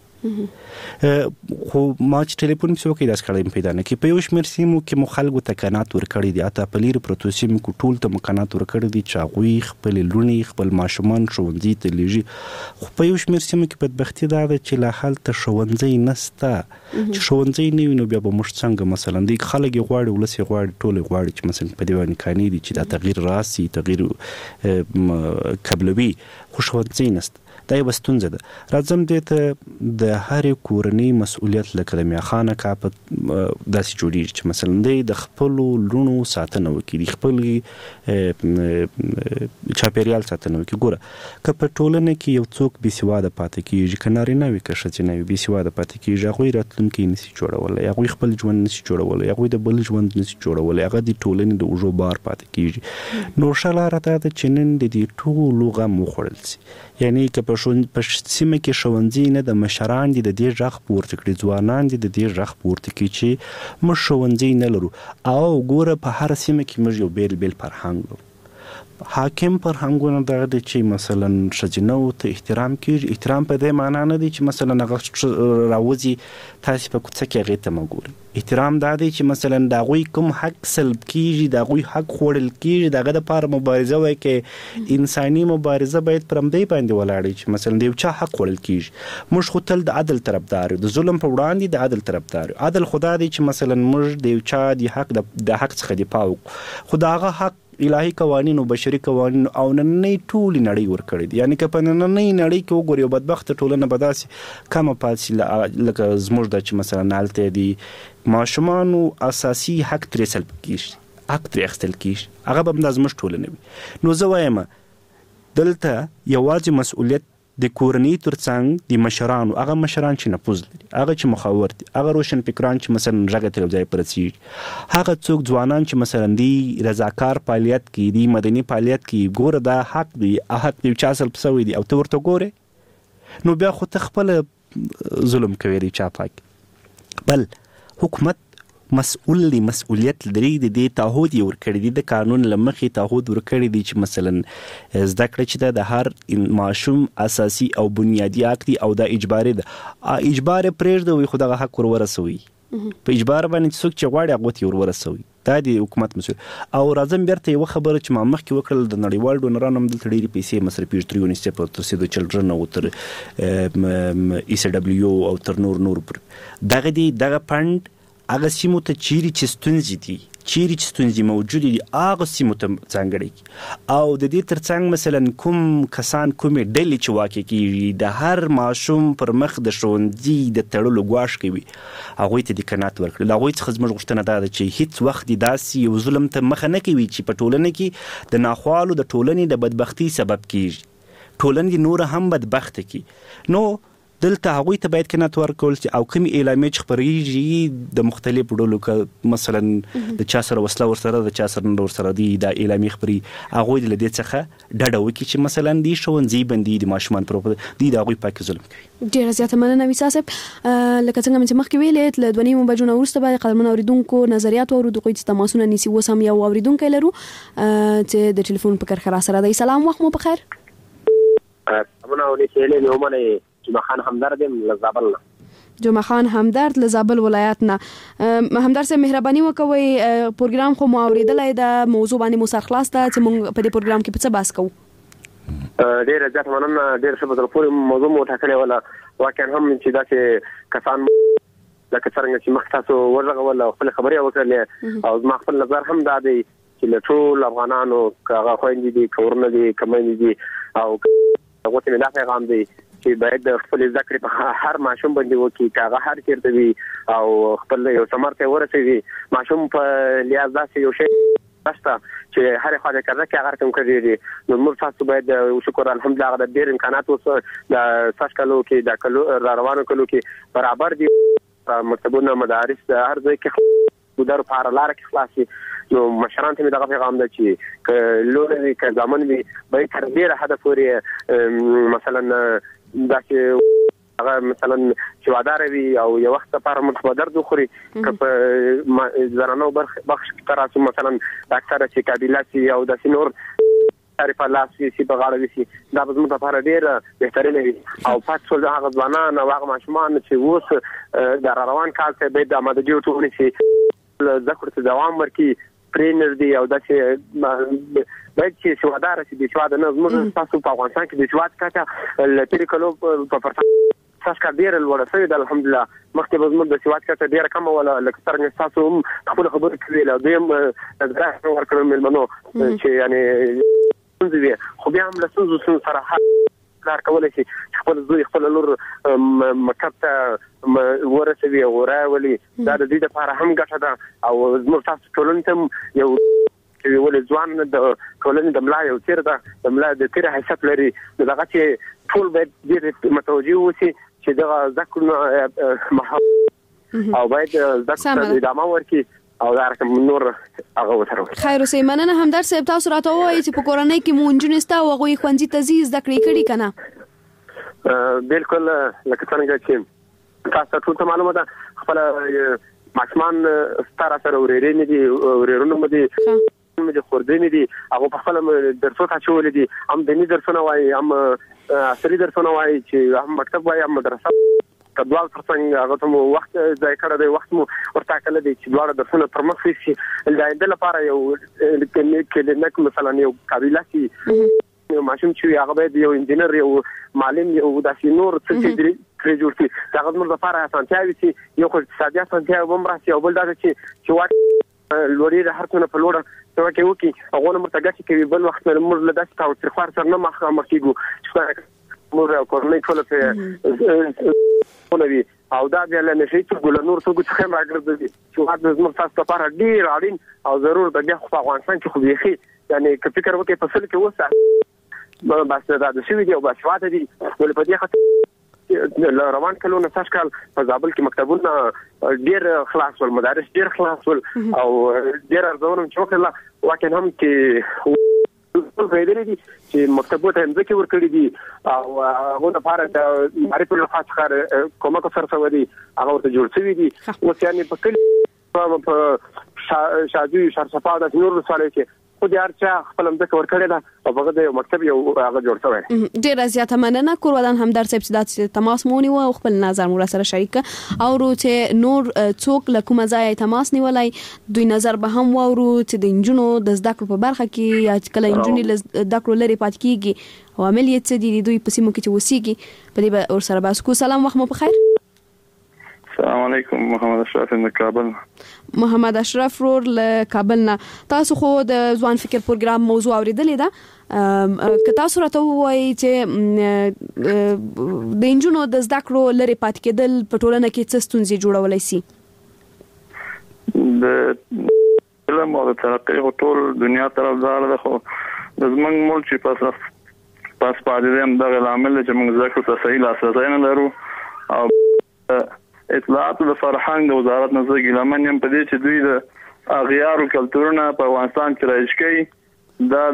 [SPEAKER 4] خو ما چې ټلیفون پسې وکړئ داسې کړی پیدا نه کړي. په یو شمېر سیمو کې مو خلکو ته قناعت ورکړی دی، حتی په لیرې پرتو سیمو کې ټول ته مو قناعت ورکړی دی چې هغوی خپلې لوڼې خپل ماشومان ښوونځي ته لیږي. خو په یو شمېر سیمو کې بدبختي دا ده چې لا هلته ښوونځی نشته. چې ښوونځی نه وي نو بیا به موږ څنګه مثلا دی خلک یې غواړي، ولس یې غواړي، ټول یې غواړي چې مثلا په دې باندې قانع دي چې دا تغییر راسي، تغییر قبلوي، خو ښوونځی نشته. دا یوه ستونزه ده. راځم دې ته د هرې کورنۍ مسؤلیت لکه د میاخان اکا په داسې جوړېږي چې مثلا دی د خپلو لوڼو ساتنه وکړي، د خپل چاپېریال ساتنه وکړي. ګوره که په ټولنه کې یو څوک بېسواده پاتې کېږي، که نارینه وي که ښځینه وي بېسواده پاتې کېږي، هغوی راتلونکی نشي جوړولی، هغوی خپل ژوند نشي جوړولی، هغوی د بل ژوند نشي جوړولی، هغه د ټولنې د اوږو بار پاتې کېږي. نو ښه لاره دا ده چې نن د دې ټولو غم وخوړل شي. یعنی که په سیمه کې ښوونځي نه د مشران دي د دې غږ پورته کړي، ځوانان دي د دې غږ پورته کړي چې موږ ښوونځي نه لرو. او ګوره په هر سیمه کې موږ یو بیل بیل فرهنګ لرو. حاکم فرهنګونه دغه دی چې مثلا ښځینهو ته احترام کېږي. احترام په دې معنا نه دی چې مثلا هغه راوځي تاسې په کوڅه کې هغې ته مه ګورئ. احترام دا دی چې مثلا د هغوی کوم حق سلب کېږي، د هغوی حق خوړل کېږي، د هغه دپاره مبارزه وکړئ. انساني مبارزه باید پر همدې باندې ولاړه چې مثلا د یو چا حق خوړل کېږي. موږ خو تل د عدل طرفدار یو، د ظلم په وړاندې د عدل طرفدار یو. عدل خو دا دی چې مثلا موږ د یو چا د حق څخه دفاع وکړو، خو د هغه حق الهي قوانین او بشري قوانین او نننۍ ټولې نړۍ ورکړي دي. یعنې که په نننۍ نړۍ کې وګورو یو بدبخته ټولنه به داسې کمه پاتې شي لکه زموږ ده چې مثلا هلته د ماشومانو اساسي حق ترې سلب کېږي، حق ترې اخیستل کېږي، هغه به همدا زموږ ټولنه وي. نو زه وایم دلته یوازې مسؤلیت د کورنۍ ترڅنګ د مشرانو هغه مشران چې نفوذ لري، هغه چې مخاور دي، هغه روشن فکران چې مثلا رګه تر ځای پرسیږي، هغه څوک ځوانان چې مثلا دی رضاکار فعالیت کوي، دی مدني فعالیت کوي، ګوره دا حق دی، حق دی چې اصل پسوي دی او ته ورته ګوره، نو بیا خو ته خپل ظلم کوي دی چا پاک. بل حکومت مسؤل دی، مسؤلیت لري، د دې تعهد یې ورکړی دی، د قانون له مخې تعهد ورکړی دی چې مثلا زده کړه چې د هر ماشوم اساسي او بنیادي حق دی او دا اجباري ده. اجبار پرېږده وي خو دغه حق ورسوي، په اجبار باندې څوک چې غواړي هغه ته ورسوي، دا د حکومت مسؤل. او راځم بیرته یوه خبره چې ما مخکې وکړل، د نړیوال ډونرانو هم دلته ډېرې پیسې مصرفېږي، تر یونیسیف او تر سیو د چلډرن او تر ECW او تر نور دغه فنډ هغه سیمو ته چیرې چې ستونزې دي، چیرې چې ستونزې موجودې دي، هغه سیمو ته ځانګړی کړي، او د دې ترڅنګ مثلا کوم کسان کومې ډلې چې واقع کېږي د هر ماشوم پر مخ د ښوونځي د تړلو ګواښ کوي، هغوی ته دیکنات ورکړي. له هغوی څخه زموږ غوښتنه دا ده چې هیڅ وخت داسې یو ظلم ته مخه نه کوي چې په ټولنه کې د ناخوالو د ټولنې د بدبختۍ سبب کېږي، ټولنې نور هم بدبخته کړي. نو دلته هغوی ته باید کنات ورکول او کومې اعلامیې چې خپرېږي د مختلفو ډلو، که مثلا د چا سره وسله ورسره د چا سره نه ورسره دي، دا اعلامیې خپرېږي، هغوی له دې څخه ډډه وکړي چې مثلا دې ښوونځي بندي د ماشومان پر دوی د هغوی پاکې ظلم کوي.
[SPEAKER 3] ډېره زیاته مننه ویسا صاحب. لکه څنګه مې چې مخکې ویلې له 2 بجو نه وروسته به قدرمن اوریدونکو نظریات واورو، د کوم تماسونه نیسي. اوس هم یو اوریدونکی لرو چې د ټلیفون په کرښه راسره دی. سلام، وخت مو په خیر.
[SPEAKER 7] امونه ونیسېلې مې ومنئ. جمعه خان همدرد له زابل نه.
[SPEAKER 3] جمعه خان همدرد له زابل ولایت نه. همدرد صاحب مهرباني وکوي، پروګرام خو مو اوریدلای د موضوع باندې مو سر خلاص ته چې موږ په دې پروګرام کې په څه بحث کوو.
[SPEAKER 7] ډېر زیات مننه. ډېر څه بدل پورې موضوع مو ټاکلې ولا واقعا هم چې داسې کسان لکه څنګه چې مخ تاسو ورغول او خپل خبرې وکړلې، او ما خپل نظر هم دا دی چې له ټول افغانانو هغه خويندې دي، کورونه دي، کمنې دي، او هغه ته دا پیغام دی چې باید د خپل ذکر په هر ماشوم باندې وکړي، کاغه هر چیرته وي او خپل یو ثمرته ورسوي. ماشوم په لیاز داسې یو شی نشته چې هر خواجه کړه کې هغه کوم کوي. نو موږ تاسو باید شکر الحمدلله د ډېر امکانات اوس د ساش کلو کې د کلو روانو کلو کې برابر دي، مکتبونه مدارس هر ځای کې ودار په لار کې خلاصي. نو مشران ته دغه پیغام ده چې ک لوري ک ځامن وي به تر ډیره هدف پورې مثلا دا چې هغه مثلا چې وادار وي او یو وخت لپاره متبادر دوخري ک زرانو بخش تراسو مثلا اکثر چې قبیلات او د سينور تعریف الله سي بغاړه وي، دا به موږ لپاره ډیره بهترینه وي. او پاتې څو هغه ځوانان او هغه ماشومان چې اوس د روان کال ته به د آمادګي ټولنې شي ذکر ته دوام ورکړي، ټرینر دی او دا چې باید چې شوادار شي. د شواد نه زموږ تاسو په افغانستان کې د شواد کاته لپاره کلو په پرسنټ کا ډیر لوړ شوی د الحمدلله. مخکې به زموږ د شواد کاته ډیر کم ولا لکه څنګه تاسو هم خپل خبرې کوي له دویم نظر ورکړم ملمنو چې یعنی خو بیا هم له څه سره کار کولای شي خپل زوی خپل لور مکتب ته ورسوي او راولي. دا د دې لپاره هم ګټه ده. او زموږ تاسو ټولنې ته یو چې ولې ځوان د ټولنې د ملا یو تیر ده، د ملا د تیر حیثیت لري، دغه چې ټول باید ډېر متوجه وشي چې دغه ذکر او باید ذکر ادامه ورکړي او دا رقم نور هغه وترو.
[SPEAKER 3] خیر اوسې مننه. همدرد صاحب تاسو راته وایي چې په کورنۍ کې مونږ نستا او هغوی ښوونځي ته ځي زده کړې کړي که نه؟
[SPEAKER 7] بالکل لکه څنګه چې تاسو ټول ته معلومه ده خپل ماشومان ستاره سره ورېرې دي، ورېرونه مو دي، مې د خوردنې دي، هغه په خپل درسو ته چولې دي، هم دیني درسونه وایي، هم عصري درسونه وایي، چې هم مکتب وایي، هم مدرسه کډوال ترڅنګ هغه ته مو وخت ځای کړی دی، وخت مو ورته کړی دی چې دواړه درسونه پر مخ شي. د آینده لپاره یو کلینیک مثلا یو قابله شي، یو ماشوم چې هغه باید یو انجینر، یو معلم، یو داسې نور څه چې پرې جوړ شي، هغه زموږ لپاره اسانتیاوې شي. یو خو اقتصادي اسانتیاوې هم راشي او بل دا چې لوړې د هر څه نه په لوړه څه کې وکړي هغه نه مرته ګټې کوي. بل وخت موږ له داسې تاوتریخوار سره نه مخامخ کېږو موږ کورنۍ ټوله پرې ولوي او دا بیا له نشي چې ګل نور څه څه هم راګرځي چې واده زموږ تاسو لپاره ډیر اړین او ضرور د بیا په افغانستان کې خو بيخي یعنی که فکر وکړي په څه کې وسه باسداد شوي دي او باسواده دي ول په دې خاطر روان کلونه ساشکال په زابل کې مکتبونه ډیر خلاص ول مدارس ډیر خلاص ول او ډیر ارزونه چې وکړه واکن هم کې ټول فائدې دي چې مکتبو ته ځکه ورکړي دي او هغه د فارغ د معرفت په خاص کار کومه سره سوي هغه ورته جوړ شوی دي او چې په کلی په شادي شرصفا د نور رساله کې خو د ارچا خپل ځکه ورکړي دا او هغه د مکتب یو هغه جوړ شوی
[SPEAKER 3] ډیر زیاته مننه کورودان هم در صاحب چې تماس مونی او خپل نظر مو سره شریک او چې نور څوک له کومه ځای تماس نیولای دوی نظر به هم وورو چې د انجونو د زده کړو په برخه کې یا کله انجونی له زده کړو لري پات کیږي او عملیات څه دي دوی په سیمو کې چې وسیږي په دې ور سره بس کو سلام وخت مو په خیر.
[SPEAKER 8] السلام علیکم محمد اشرف من کابل.
[SPEAKER 3] محمد اشرف رور له کابل نه. تاسو خو د ځوان فکر پروګرام موضوع اوریدلې ده که تاسو راته وایي چې د انجونو د زده کړو لري پات کېدل په ټولنه کې څه ستونزې جوړولای شي؟
[SPEAKER 8] د علم او د ترقۍ ټول دنیا طرفدار ده خو د زمونږ ملک چې پاس پاتې هم دغه لامل چې موږ زده کړو ته صحیح لاسرسی نه لرو او اطلاعات د فرهنګ د وزارت نه زه ګیلمن یم په دې چې دوی د اغیارو کلتورونه په افغانستان کې رایج کوي دا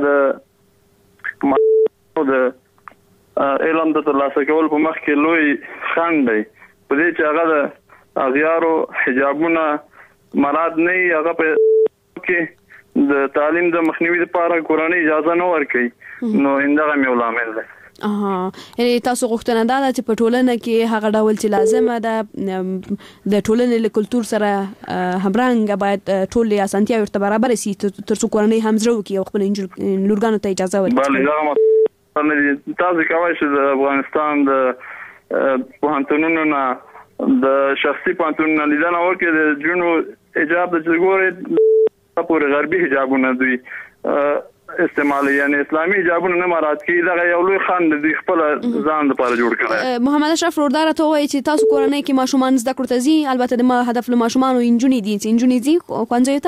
[SPEAKER 8] د علم د ترلاسه کول په مخ کې لوی خنډ دی په دې چې هغه د اغیارو حجابونه مراد نه هغه په کې د تعلیم د مخنیوي لپاره کورنۍ اجازه نه ورکوي نو اندغه یو لامل دی.
[SPEAKER 3] یعنی تاسو غوښتنه ده چې په ټولنه کې هغه ډول چې لازمه ده د ټولنې له کلچر سره همرنګ باید ټول اسانتیا ورته برابر شي ترڅو کورنۍ هم زړه وکړي او خپل لورګانو ته اجازه ورکړي.
[SPEAKER 8] بله تاسو کولی شئ د افغانستان د پوهنتونونو نه د شخصي پوهنتونونو لیدنه وکړئ د جنو حجاب د ګورې پورې غربي حجابونه دوی استعمالي یعنی اسلامي حجابونه نه مراد کی دا یو لوی خند دی خپل ځان لپاره جوړ کړی.
[SPEAKER 3] محمد اشرف روردار ته وایي چې تاسو کورنۍ کې ماشومان زده کړو ته ځي البته د ما هدف له ماشومان او انجونی دي چې انجونی ځي کوانځي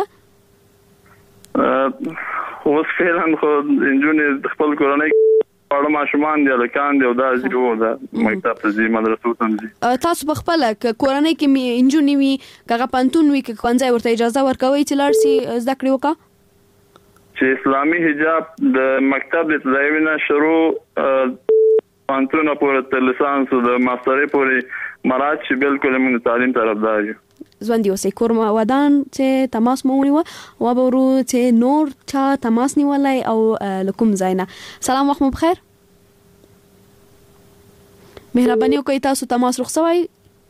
[SPEAKER 3] ته
[SPEAKER 8] اوس فعلا خو انجونی خپل کورنۍ اړه ماشومان دي لکان دی او دا جو دا مکتب ته ځي مدرسو ته ځي.
[SPEAKER 3] تاسو په خپل کورنۍ کې انجونی وي کغه پانتون وي کوانځي ورته اجازه ورکوي چې لاړ سي زده کړو کا
[SPEAKER 8] چې اسلامي حجاب د مکتب ابتدایي نه شروع پانتون پورې تر لیسانس او د ماسترۍ پورې مراد چې بالکل موږ تعلیم طرفدار یو.
[SPEAKER 3] ځوان دی اوسې کورما ودان چې تماس مو ونیو او به ورو چې نور چا تماس نیولای او لکم زینا. سلام وخت مو بخیر. مهرباني وکړئ تاسو تماس رخصوي.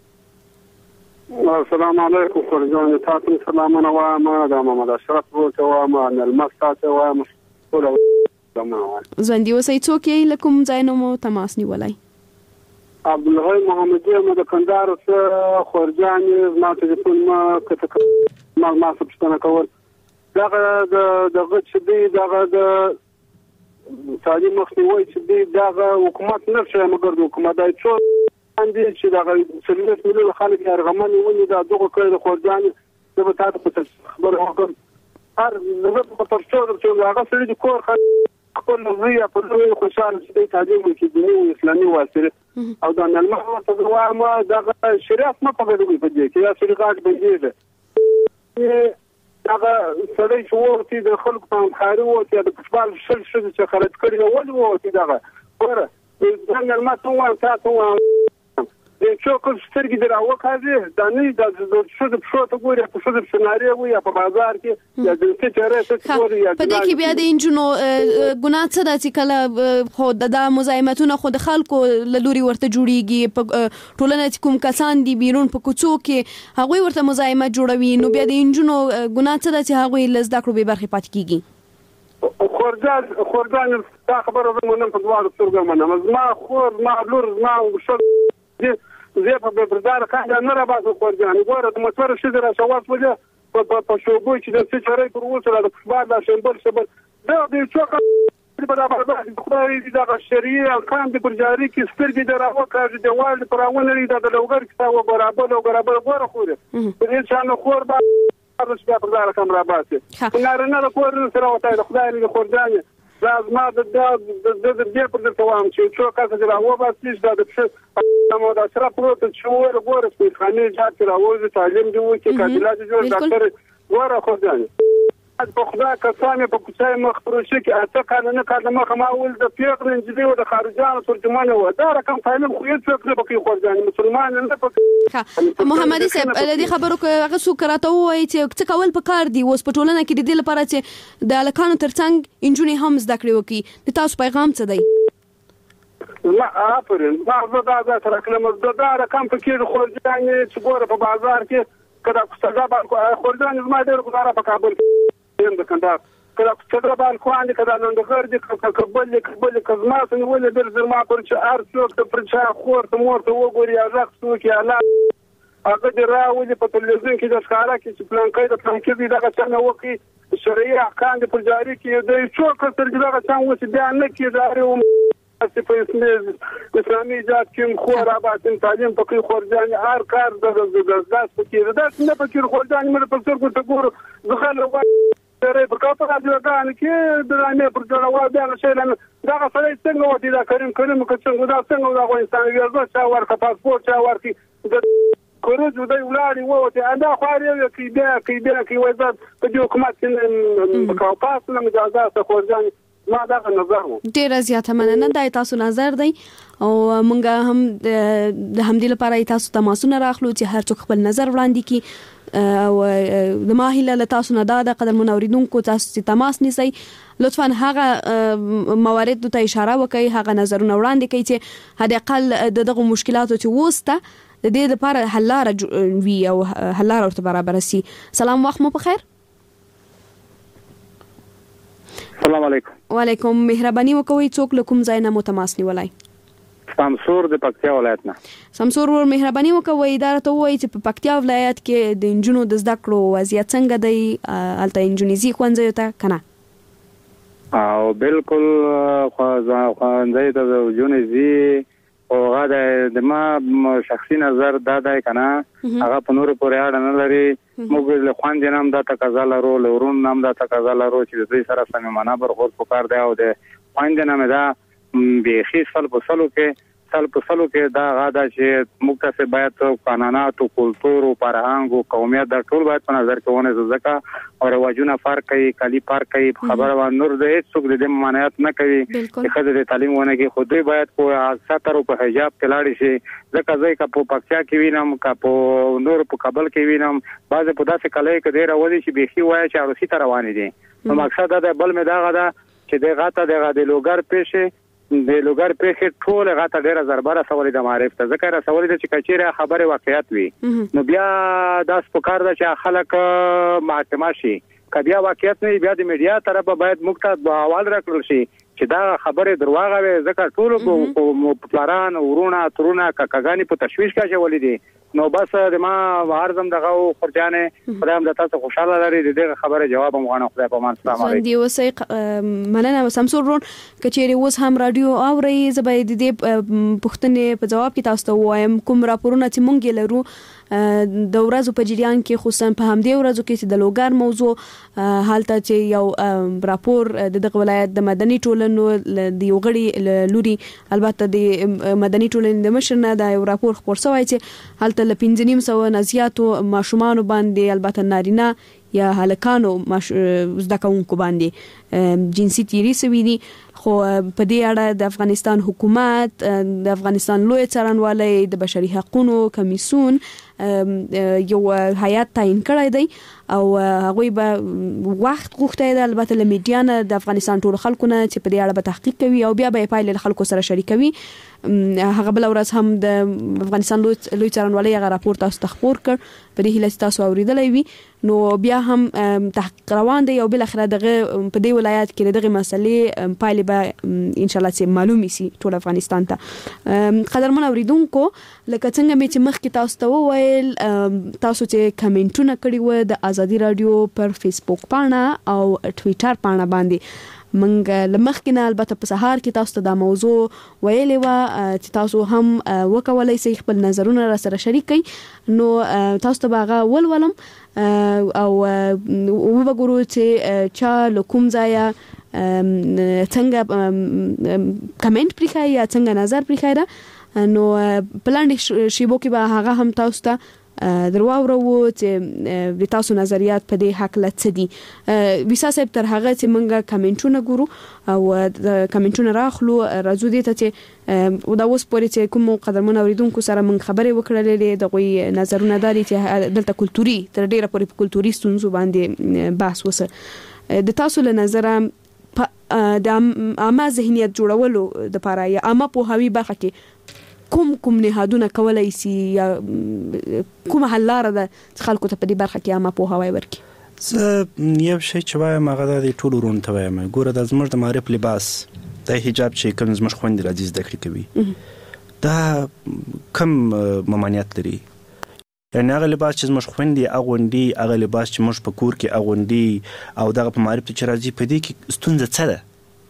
[SPEAKER 9] السلام علیکم فرجان تاسو سلامونه وایم د محمد اشرف ورته وایم ان المستات وایم ټول
[SPEAKER 3] ځوان دی اوسې څوک یې لکم زینا مو تماس نیولای.
[SPEAKER 9] عبد الغنی محمدی د کندهار څخه خورجان ما ته کوم ما څه کول دغه چې دی دغه د تعلیم مخنیوي چې دی دغه حکومت نشي مګر د حکومت دای څو اندي چې دغه سلیمت ملي خلک ارغمن ونی دا دغه کړی د خورجان د به تاسو په خبر وکړم هر نو په تاسو چې هغه سړي د کور خپل نظریه په ډېر خوشاله چې تعلیم کې دیني اسلامي واسره او دا نن ما ته وایم دغه شریعت نه پګړې په دې کې یا شریعت باندې دغه سړی چې ورته د خلکو په خاري وته د فوتبال شل چې خرج کړي نو ولې وته دغه ور څنګه ما ته وایم تاسو د څوک سترګې دراوه کوي دا نه د څه د څه ته ګوري په څه د سناریو وي په بازار کې یا د څه چاره څه ګوري یا
[SPEAKER 3] په دې کې بیا د انجونو ګناه څه د چې کله خو د مزاحمتونو خو د خلکو لوري ورته جوړیږي په ټولنه چې کوم کسان دي بیرون په کوڅو کې هغه ورته مزاحمت جوړوي نو بیا د انجونو ګناه څه د چې هغه لزدا کړو به برخه پات کیږي.
[SPEAKER 9] خورجان دا خبره زمونږ په دواړو سترګو منم ما خور ما لور ما وشل زه په بردار خانه نه را باسم خورجان ګوره د مشوره شې را شواس وجه په شوبو چې د څه چارې پر وسره د فوتبال د شنبل شبل دا د څوک په دغه د خدای د شریعه کان د پرجاري کې سترګې دراوه کاږي د وال پرونه لري د لوګر کې تاو برابر ګوره خوره په دې ځان خور با رس بیا پر دغه کمره باسي نارنه د کور سره وته د خدای د خورجان دا زما د دې پر د توام چې څو کسه راو باسي دا د څه مو دا سره پروت چې ور په خانه جات راوځي تعلیم دی چې کادلات جوړ ډاکټر ور خو ځان په خدای کسانه په کوڅه مخ پروشي کې اته قانون مخ ما ول د پیغل انجلي او د خارجانو ترجمانه و دا رقم فاعل خو یې څوک نه پکې خورځان مسلمان نه
[SPEAKER 3] پکې محمدي صاحب دې خبرو کې هغه څوک راته وایي چې څه کول پکار دی اوس په ټولنه کې د دې لپاره چې د الکانو ترڅنګ انجونی هم زده کړې وکي د تاسو پیغام څه دی؟
[SPEAKER 9] لا افرین دا سره کلمه دا رقم پکې خورځان چې ګوره په بازار کې کله څنګه باندې خورځان زما ډېر گزاره په کابل د کندهار کله څنګه باندې خوان کله نن د غر دي کبل کزما څنګه ولې در زما پر چې ار څوک ته پر چا خور ته مور ته وګوري هغه څوک یا لا هغه دی راولي په تلویزیون کې د ښکارا کې چې پلان کې د پلان کې دغه څنګه وکي شرعي احکام د پرجاري کې د څوک تر دغه څنګه وڅ بیان نه کیږي په اسلامي ذات کې خو رابطن تعلیم پکې خورځان هر کار د داس پکې دا نه پکې خورځان مې په څیر کو ته ګور ځخه سره په کاپه راځي کې د رانه پر جوړوا بیا شي نه دا سره څنګه وتی دا کریم څنګه دا څنګه دا افغانستان ویزه چا ورکه پاسپورت چا ورکي د کورز دوی ولاري وته دا خاري کې بیا وایي په حکومت کې په کاپاس نه مجازات خورځان ما دا نظر وو
[SPEAKER 3] ډیر زیاته مننه دا تاسو نظر دی او مونږ هم د همدې لپاره تاسو تماسونه راخلو چې هر څوک خپل نظر وړاندې کی او د ماهله له تاسو نه دا قدر منوریدونکو تاسو تماس نیسئ لطفا هغه موارد ته اشاره وکړئ هغه نظرونه وړاندې کړئ چې حد اقل دغه مشکلاتو چې وسته د دې لپاره حل لاره وي او حل لاره ورته برابر شي. سلام وخت مو بخیر.
[SPEAKER 10] السلام علیکم.
[SPEAKER 3] وعلیکم. مهرباني وکوي څوک له کوم ځای نه متماس نیولای؟
[SPEAKER 10] سمسور د پکتیا ولایت نه.
[SPEAKER 3] سمسور ور مهرباني وکوي دا ته وایي چې په پکتیا ولایت کې د انجونو د زده کړو وضعیت څنګه دی؟ الته انجونیزي خوندې ته کنه؟
[SPEAKER 10] او بالکل خوندې ته انجونیزي او هغه د ما شخصي نظر دا دی کنه هغه په نور پورې اړه نه لري. موږ له خواندې نام دا تقاضا لرو له ورون نام دا تقاضا لرو چې د دې سره سمونه برخورد پکار دی او د خواندې نام دا به خیس فل په سلو کې دا غاده چې موږ ته باید قانونات او کلتور او فرهنګ او قومیت د ټول باید په نظر کې ونه ځکه او رواجونه فرق کوي کلی فرق کوي خبره و نور د هیڅ څوک د ممانعت نه کوي چې خدای د تعلیم ونه کې خو دوی باید په ستر او په حجاب کې لاړ شي ځکه ځای کا په پکتیا کې وینم کا په نور په کابل کې وینم بعض په داسې کلی کې ډیر ولې چې بيخي وای چې روسي ته روان دي نو مقصد دا بل مې دا غدا چې د غاټه د لوګر پېښه د لوګر پېښه ټول غاټه ډیره زربره سوالې د معرفت ته ذکر سوالې چې کچېره خبره واقعیت وي نو بیا داس پکار دا چې خلک محاکمه شي کبیا واقعیت نه بیا د میډیا طرف باید مقتد حوال راکړل شي چې دا خبره درواغه وي ځکه ټول په پلان ورونه ترونه کاګانی په تشويش کې چولې دي نو بس د ما وارزم دغه خرجانه خدایم د تاسو خوشاله لري دغه خبره جواب مغانه خدای په مان سلام علیکم.
[SPEAKER 3] دی وسې مننه سمسور رون کچېری اوس هم رادیو اوري زبې د دې پښتنې په جواب کې تاسو ته وایم کوم راپورونه چې مونږ لرو د ورځو په جریان کې خصوصا په همدې ورځو کې چې د لوګر موضوع حالته چې یو راپور د ولایت د مدني ټولنو د یوغړي لوري البته د مدني ټولنې د مشر نه دا یو راپور خبر شوی چې حالته ل 1500 نه زیاتو ماشومان باندې البته نارینه یا هلکانو زده کوونکو باندې جنسي تیری سوي دي خو په دې اړه د افغانستان حکومت د افغانستان لوی څارنوالۍ د بشري حقوقو کمیسیون یو هیئت تعیین کړی دی او هغه به وخت غوښتي د البته ل میډیا نه د افغانستان ټول خلکو نه چې په دې اړه به تحقیق کوي او بیا به پایله خلکو سره شریکوي. هغه بل ورځ هم د افغانستان لوی څارنوالۍ هغه راپور تاسو خبر کړ په دې هیله تاسو اوریدلای وي نو بیا هم تحقیق روان دی او بل اخر دغه په دې ولایت کې دغه مسلې پایله به ان شاء الله چې معلومي سي ټول افغانستان ته. قدرمن اوریدونکو لکه څنګه مې چې مخکې تاسو ته وویل تاسو چې کمنټونه کړی و د ازادي رادیو پر فیسبوک پاڼه او ټوئیټر پاڼه باندې منګ لمخکې نه البته په سهار کې تاسو ته دا موضوع ویلې و چې تاسو هم وکولای شئ خپل نظرونه را سره شریک کړئ نو تاسو ته هغه ولولم او وګورو چې چا لکوم ځای څنګه کمنټ پریخای یا څنګه نظر پریخای دا نو پلاند شیبو کې به هغه هم تاسو ته درواورو چې تاسو نظریات په دې حق لڅدي ویسا صاحب تر هغه چې مونږه کمنټونه ګورو او کمنټونه راخلو راځو دې ته چې دا اوس پورې چې کوم قدرمن اوریدونکو سره مونږ خبرې وکړلې د غوي نظرونه داري چې دلته کلتوري تر ډیره پورې کلتوري ستونزو باندې بحث وسه د تاسو له نظره د عامه ذهنیت جوړولو د لپاره یا عامه پوهاوی برخه کې کوم نهادونه کولای شي یا کوم حل لاره ده چې خلکو ته په دې برخه کې عامه پوهاوی ورکړي
[SPEAKER 4] زه یو شی چې وایم هغه د ټولو ورونو ته وایم ګوره د زموږ د معرف لباس د حجاب چې کوم زموږ خويندې راځي زده کړې کوي دا کم ممانعت لري یعنی هغه لباس چې زموږ خويندې اغوندي هغه لباس چې موږ په کور کې اغوندي او دغه په معرف چې راځي په دې کې ستونزه څه ده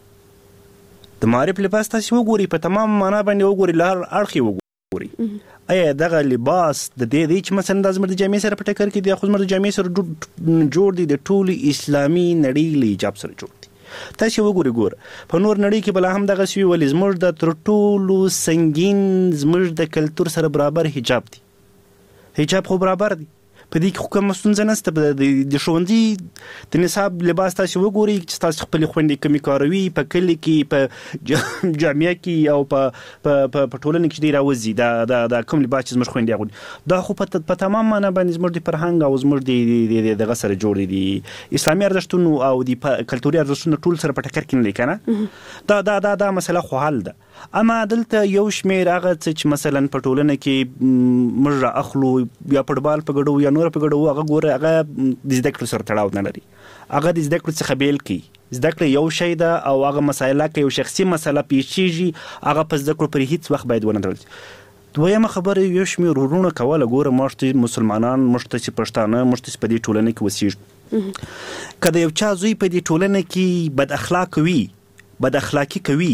[SPEAKER 4] د معرف لباس تاسو وګورئ په تمام معنا باندې وګورئ لار اړخي وګورئ ایا دغه لباس د دې چې مثلا د زموږ د جامع سره په ټکر کې دی خو زموږ د جامع سره جوړ دي د ټول اسلامي نړۍ له حجاب سره جوړ دي تاسو وګورئ ګور په نور نړۍ کې بل هم دغه شی ولې زموږ د تر ټولو سنگین زموږ د کلچر سره برابر حجاب دی حجاب خو برابر دی په دې کې کوم ستونزه نشته د ښوونځي د نصاب لباس تاسو وګورئ چې تاسو خپل خويندې کومي کاروي په کلی کې په جامعه کې او په ټولنه کې ډیر راوځي دا کوم لباس چې زموږ خويندې اغوندي دا خو په تمام معنا باندې زموږ د فرهنګ او زموږ د غسر جوړ دي اسلامي ارزښتونو او د کلتوري ارزښتونو ټول سره په ټکر کې نه لیکنه دا مسله خو حل ده اما دلته یو شمیر هغه چې مثلا په ټولنه کې موږ اخلو یا فوټبال په ګډو یا نور په ګډو هغه ګوره هغه د زده کړو سره تړاو نه لري هغه د زده کړو څخه بیل کی زده کړه یو شی ده او هغه مسایله کې یو شخصي مسله پیښیږي هغه په زده کړو پر هیڅ وخت باید ونه درول دویمه خبره یو شمیر ورونه کوله ګوره موږ مسلمانان موږ ته پښتانه موږ ته په دې ټولنه کې وسیږو کله یو چا زوی په دې ټولنه کې بد اخلاق وي بد اخلاقی کوي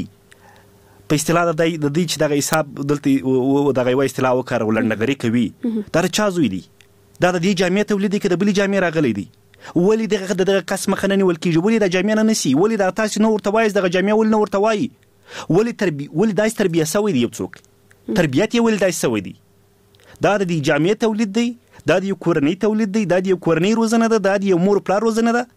[SPEAKER 4] په اصطلاح د دې چې دغه حساب دلته دغه وای اصطلاح وکړ ولندګری کوي دا چا زوی دی دا د دې جامعه تولید کې د بلی جامعه راغلی دی ولی دغه قسم خننی ول کیږي ولی د جامعه نه نسی ولی د تاسو نو ورته وایي دغه جامعه ول نو ورته وایي ولی داس تربیه سوی دی یو څوک تربیت یې ول داس سوی دی دا د دې جامعه تولید دی دا د کورنۍ تولید دی دا د کورنۍ روزنه ده دا د مور پلار روزنه ده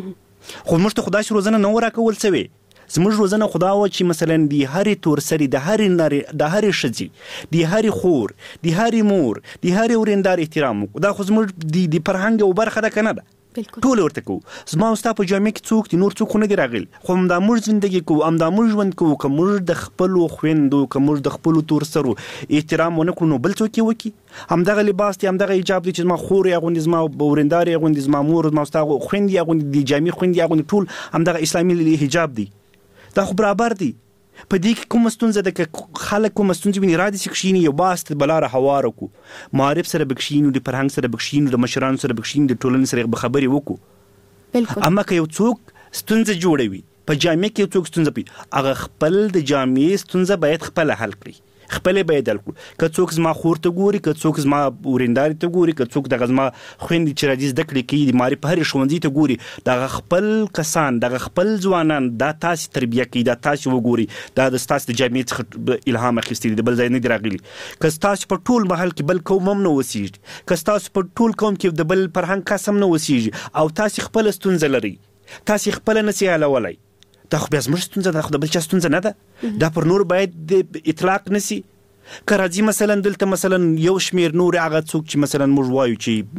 [SPEAKER 4] خو موږ ته خدای روزنه نو راکول سوی زموږ روزنه خدا و چې مثلا د هرې تور سری د هرې نری د هرې شذي د هرې خور د هرې مور د هرې ورندار احترام دا خو زموږ د فرهنګ او برخه ده کنه ده ټول ورته کو زما واست په جامع کې څوک د نور څوک نه دی راغلی خو هم د موږ ژوندۍ کو هم د موږ ژوند کو کوم د خپل خويندو کوم د خپل تور سرو احترام ونه کړو نو بل څوک وکي هم دغه لباس دی هم دغه حجاب دی چې ما خور یې غوندې زما ورندار یې غوندې زما مور زما واست خويندې یې غوندې د جامع خويندې یې غوندې ټول هم دغه اسلامي حجاب دی دا خو برابر دي په دې کې کوم ستونزه ده خلک کوم ستونزه ویني را دي شکشینی یو باست بلاره هوار کو معرف سره بکشینو د فرهنګ سره بکشینو د مشران سره بکشینو د ټولنې سره به خبري وکړو بالکل اما که یو څوک ستونزه جوړوي په جامع کې یو څوک ستونزه پي هغه خپل د جامع ستونزه باید خپل حل کړي خپل باید حل کړي که څوک زما خور ته ګوري که څوک زما ورندار ته ګوري که څوک دغه زما خويندې چې راځي زده کړې کوي د معرف هر ښوونځي ته ګوري دغه خپل کسان دغه خپل ځوانان دا تاسو تربیه کوي دا تاسو وګوري دا د تاسو د جامع څخه الهام اخیستي دی بل ځای نه دی راغلی که تاسو په ټول محل کې بل کوم هم نه وسیږي که تاسو په ټول قوم کې د بل فرهنګ قسم نه وسیږي او تاسو خپل ستونزه لري تاسو خپل نسی حلولای دا خو بیا زموږ ستونزه ده خو د بل چا ستونزه نه ده دا پر نور باید د اطلاق نسی که راځي مثلا دلته مثلا یو شمیر نور هغه څوک چې مثلا موږ وایو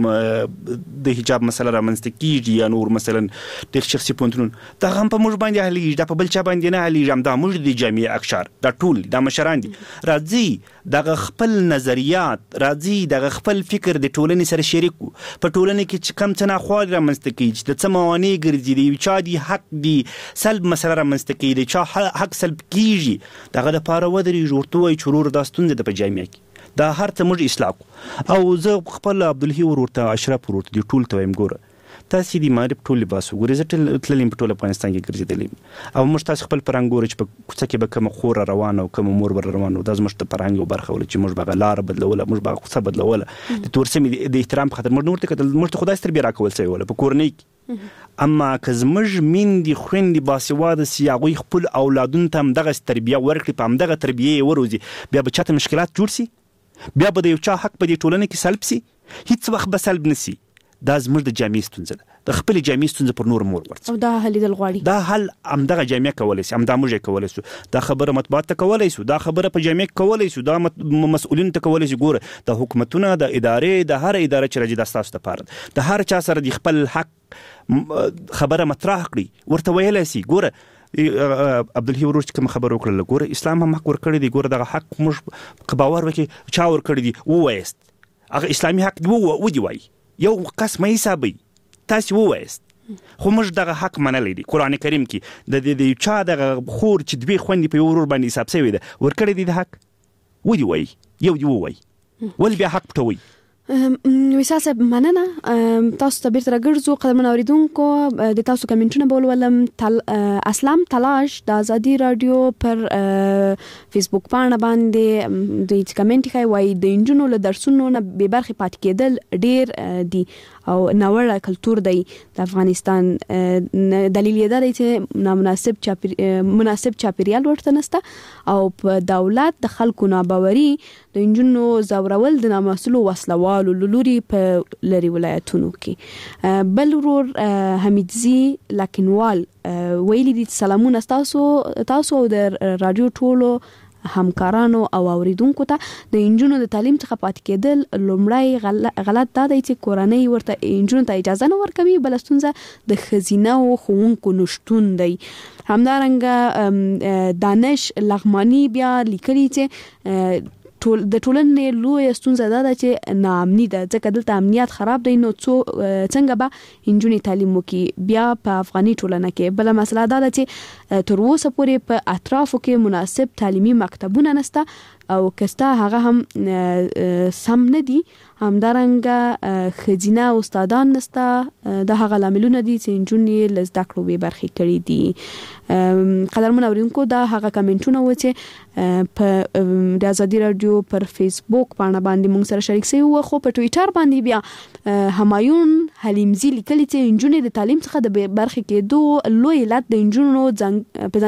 [SPEAKER 4] چې د حجاب مسله رامنځته کیږي یا نور مثلا د شخصي پونتون دا هم په موږ باندې حلېږي دا په بل چا باندې نه حلېږي دا موږ د جامعه اکثر دا ټول دا مشران دي راځي دغه خپل نظریات راځي دغه خپل فکر د ټولنې سره شریک په ټولنه کې چې کم څه ناخوالې رامنځته کیږي د څه موانع ګرځي دی چا دی حق دی سلب مسله رامنځته کیږي چا حق سلب کیږي دغه د پاره ودرې ورته وایي چرور دا د په جامعه کې دا هر څه موږ اصلاح او زه خپل عبدالهی ورته اشرف ورته دی ټول ته وایم ګوره تاسو د معرف ټول لباس وګورئ چې تللیم په ټول افغانستان کې ګرځیدلې او موږ تاسو خپل پرنګ ګورئ چې په کوڅه کې به کوم خور روانه او کوم مور بر روانه دا زموږ ته پرنګ او برخه ول چې موږ به لار بدلوله موږ به کوڅه بدلوله د تورسمې د احترام خاطر موږ نور ته موږ ته خدای ستر بیا راکول سوی ولا په کورنۍ اما که زموږ میندې خویندې باسواده سي هغوی خپل اولادونو ته همدغه تربیه ورکړي په همدغه تربیه یې وروزي بیا به چاته مشکلات جوړ سي بیا به د یو چا حق په دې ټولنه کې سلب سي هیڅ وخت به سلب نه سي دا زموږ د جامعې ستونزه ده د خپلې جامعې ستونزه پر نور مور ورڅ
[SPEAKER 3] او دا حل لیدل غواړي
[SPEAKER 4] دا حل همدغه جامعه کولی سي همدا موږ کولی سو دا خبره مطبوعات ته کولی سو دا خبره په جامعه کولی سو دا مسؤلین ته کولی سي ګوره د حکومتونو د ادارې د هر اداره چې راځي د تاسو لپاره د هر چا سره د خپل حق خبره مطرح کړي ورته ویلی سي ګوره عبدالحی ورور چې کوم خبر وکړل ګوره اسلام هم حق ورکړی دی ګوره دغه حق موږ باور وکړي چا ورکړی دی ووایست هغه اسلامي حق ودی وای یو قسم مې حسابي تاسو ووایست خو موږ دغه حق منلی دی قرآن کریم کې د چا دغه خور چې دوی خوندې په یو ورور باندې حساب سوی ده ورکړی دی د حق ودی وای یو دی ووای ول بیا حق پټوي
[SPEAKER 3] ویسا صاحب مننه تاسو ته بیرته راګرځو قدرمن اوریدونکو د تاسو کمنټونه به ولولم اسلام تلاش د ازادي رادیو پر فیسبوک باندې باندې د کمنټ کوي وای د انجونو له درسونو نه به برخه پات کېدل ډیر دی او ناوړه کلچر دی د افغانستان دلیل یې دا دی چې مناسب چاپیریال ورته نسته او په دولت د خلکو ناباوري د انجونو زورول د نامسلو وسلوالو لوري په لری ولایتونو کې بل ورور حمیدزي لکنوال ویلي دي سلامونه تاسو د رادیو ټولو همکارانو او اوریدونکو ته د انجونو د تعلیم څخه پات کېدل لومړی غلط دا دی چې کورنۍ ورته انجونو ته اجازه نه ورکوي بل ستونزه د خزینه او ښوونکو نشتون دی همدارنګه دانش لغمانی بیا لیکلي چې د ټولنې لوی ستونزه ده چې ناامني ده ځکه دلته امنیت خراب دی نو څنګه به انجونې تعلیم وکړي بیا په افغاني ټولنه کې بل مسله ده چې تر اوسه پورې په اطرافو کې مناسب تعلیمي مکتبونه نشته او کستا هغه هم سم نه دي همدارنګه خزینه استادان نشته د هغه لاملونه دي چې انجونې له زده کړو به برخې کړي دي قدرمن اوریدونکو دا هغه کمنټونه و چې په د ازادي رادیو پر فیسبوک باندې موږ سره شریک شوي و خو په ټوئیټر باندې بیا همایون حلیمزي لیکلي چې انجونې د تعلیم څخه د برخې کېدو لوی علت د انجونو په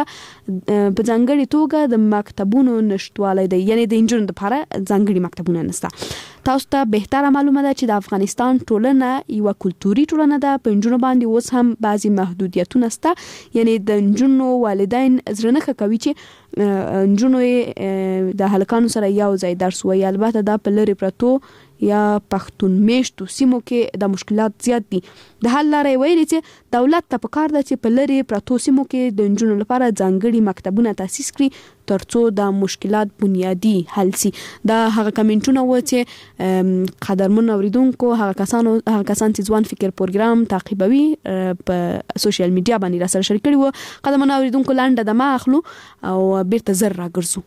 [SPEAKER 3] ځانګړې توګه د مکتبونو نشتوالی دی یعنی د انجونو لپاره ځانګړي مکتبونه نشته تاسو ته بهتره معلومه ده چې د افغانستان ټولنه یو کلتوري ټولنه ده په انجونو باندې اوس هم بعضي محدودیتونه شته یعنی د انجونو والدین زړه نه کوي چې انجونو د هلکانو سره یو ځای درس وایي البته دا په لرې پرتو یا پښتون میشتو سیمو کې د مشکلات زیات دي د حل لارې ویلي چې دولت ته پکار ده چې په لرې پرتو سیمو کې د انجونو لپاره ځانګړي مکتبونه تاسیس کړي ترڅو د مشکلات بنیادی حل سي دا هغه کمنټونه و چې قدرمن اوریدونکو هغه کسان چې ځوان فکر پروګرام تعقیبوي په سوشل میډیا باندې را سره شریک کړي وو قدرمن اوریدونکو لاندې د ما اخلو او بیرته زر راګرځو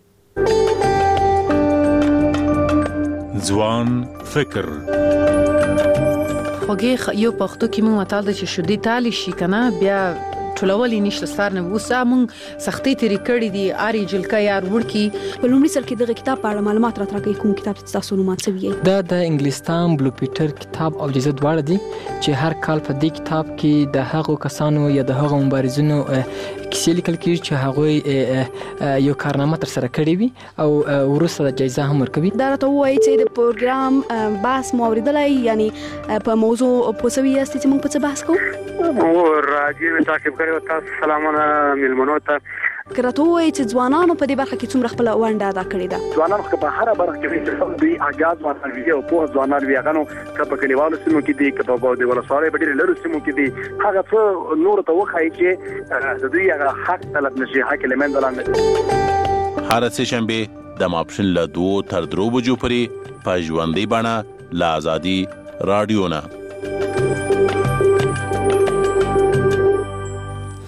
[SPEAKER 2] ځوان فکر
[SPEAKER 11] خوږه یو پښتو کې موږ متال د چې شودي تالی شي کنه بیا ټولولې نشته ستار نه وسه موږ سختي تری کړې دي اری جلکا یار ورکی
[SPEAKER 3] په لومړي سر کې دغه کتاب په اړه معلومات راکړي کوم کتاب چې تاسو نو ماتوي
[SPEAKER 12] دا د انګلستان بلو پیټر کتاب او جزء دواړه دي چې هر کال په دې کتاب کې د هغو کسانو یا د هغو مبارزینو کیسې لیکل کېږي چې هغه یو کارنامه تر سره کړې وي او ورسره د جایزه هم ورکوي
[SPEAKER 3] دا راته وایي چې د پروګرام بحث مو اوریدلای یعنی په موضوع پوسوي است چې موږ په څه بحث کوو
[SPEAKER 9] او راځي تعقیب کړو تاسو سلامونه ملمنو ته
[SPEAKER 3] کراته وایي چې ځوانانو په دې برخه کې څومره خپل ونډه ادا کړې ده
[SPEAKER 9] ځوانانو په هر برخه کې دوی اجازه ورکړي او په ځوانان ویغانو په کلیوالو سیمو کې دي کتابو د ولسوالۍ په ډېر لرو سیمو کې دي هغه څه نور ته وخایي چې د دوی هغه حق طلب نشي حق لمن دلانه
[SPEAKER 13] هر څه شنبه د ماپشن له 2 تر 3 بجو پورې په ژوندۍ بڼه لا ازادي رادیو نه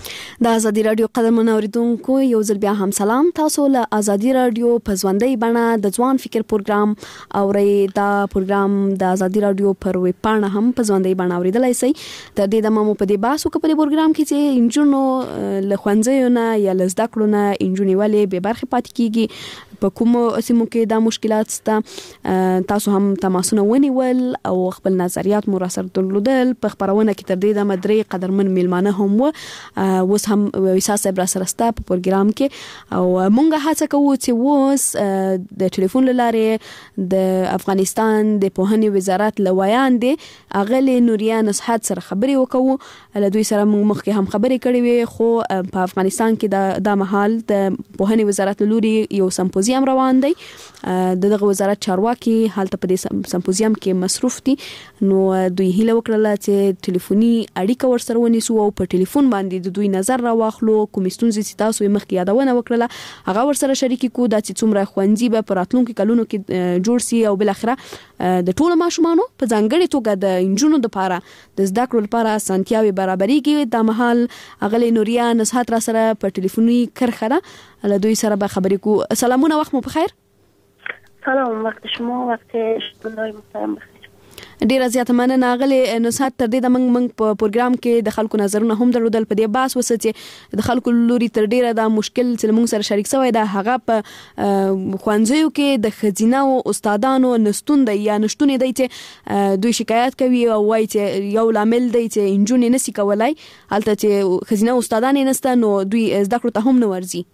[SPEAKER 3] د ازادي رادیو قدرمن اوریدونکو یو ځل بیا هم سلام. تاسو له ازادي رادیو په ژوندۍ بڼه د ځوان فکر پروګرام اورئ. دا پروګرام د ازادي رادیو پر ویب پاڼه هم په ژوندۍ بڼه اوریدلای شئ. د دې د ممو په دې باسو په دې پروګرام کې چې انجونو له خوانځیو نه یا له زده کړو نه انجونی ولې به برخه پاتې کیږي، په کوم سیمو کې دا مشکلات سته. تاسو هم تماسونه ونیول او خپل نظریات مو راسره درلودل. په خبرونه کې تر دې د مدري قدرمن میلمانه هم وس هم ویسا صاحب را سره ستا په پروګرام کې، او مونږه هڅه کوو چې وس د ټلیفون لاره د افغانستان د پوهنې وزارت لویان دي اغلی نوریا نصحت سره خبري وکړو. له دوی سره موږ مخکې هم خبري کړې وي، خو په افغانستان کې د مهال د پوهنې وزارت لوري یو سمپوزیم روان دی. دغه وزارت چارواکي حالت په دې سمپوزیم کې مصروف دي، نو دوی هیله وکړه چې ټلیفوني اړیکه ورسره ونیسو او په ټلیفون باندې د دوی نظر راواخلو. کوم ستونزې چې تاسو یې مخکې یادونه وکړه هغه ورسره شریک کو، دا چې څومره خوندې به په راتلونکو کلونو کې جوړ سي، او بل اخره د ټولو ماشومانو په ځانګړي توګه د انجونو لپاره د زده کړو لپاره اسانتیاوي برابرېږي. د مهال اغلی نوریا نصحت را سره په ټلیفوني کرخه ده، له دوی سره به خبرې کو. سلامونه، وخت مو بخیر.
[SPEAKER 14] سلام، وقت شما، وقت شما محترم بخیر.
[SPEAKER 3] ډیره زیاته مننه اغلی نصحت. تر دې د موږ په پروګرام کې د خلکو نظرونه هم درلودل په دې باس وسه چې د خلکو لوري تر ډیره دا مشکل چې موږ سره شریک شوی دا هغه په خوانځیو کې د خزینه او استادانو نستون دی یا نشټون دی چې دوی شکایت کوي او وایي چې یو لامل دی چې انجونې نسی کولای، حالت چې خزینه استادان نسته نو دوی زده کړو ته هم نه ورځي.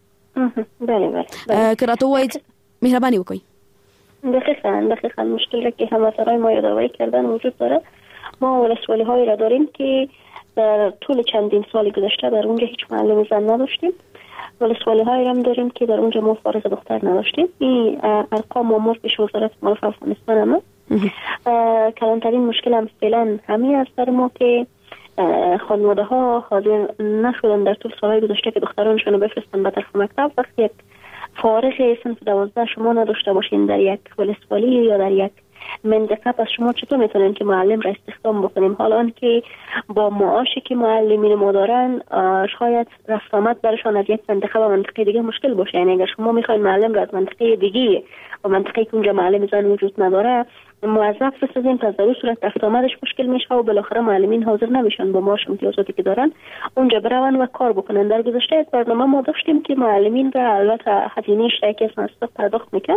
[SPEAKER 14] بله
[SPEAKER 3] کراته وایي مهرباني وکړئ.
[SPEAKER 14] دقیقاً مشکل که هموطنان ما یادآوری کردن وجود داره. ما ولسوالی هایی را داریم که در طول چندین سال گذشته در اونجا هیچ معلم زن نداشتیم. ولسوالی هایی هم داریم که در اونجا ما فارغ دختر نداشتیم. این ارقام آمار پیش وزارت معارف افغانستان هم. کلانترین مشکل هم فعلا همین است در ما که خانواده ها حاضر نشدن در طول سالهای گذشته که دخترانشون رو بفرستن به طرف مکتب. وقتی یک فارغ صنف 12 شما نداشته باشین در یک ولسوالی یا در یک منطقه، پس شما چطور میتونین که معلم را استخدام بکنیم؟ حالا که با معاشی که معلمین ما دارن شاید رفت آمد برشان از یک منطقه و منطقه دیگه مشکل باشه. یعنی اگر شما میخواین معلم را از منطقه دیگه و منطقه که اونجا معلم زن وجود نداره موظف بسازیم، پس در اون صورت رفت آمدش مشکل میشه و بالاخره معلمین حاضر نمیشن با معاش امتیازاتی که دارن اونجا برون و کار بکنن. در گذشته یک برنامه ما داشتیم که معلمین را البته هزینه‌اش یکی از مصرف پرداخت میکرد،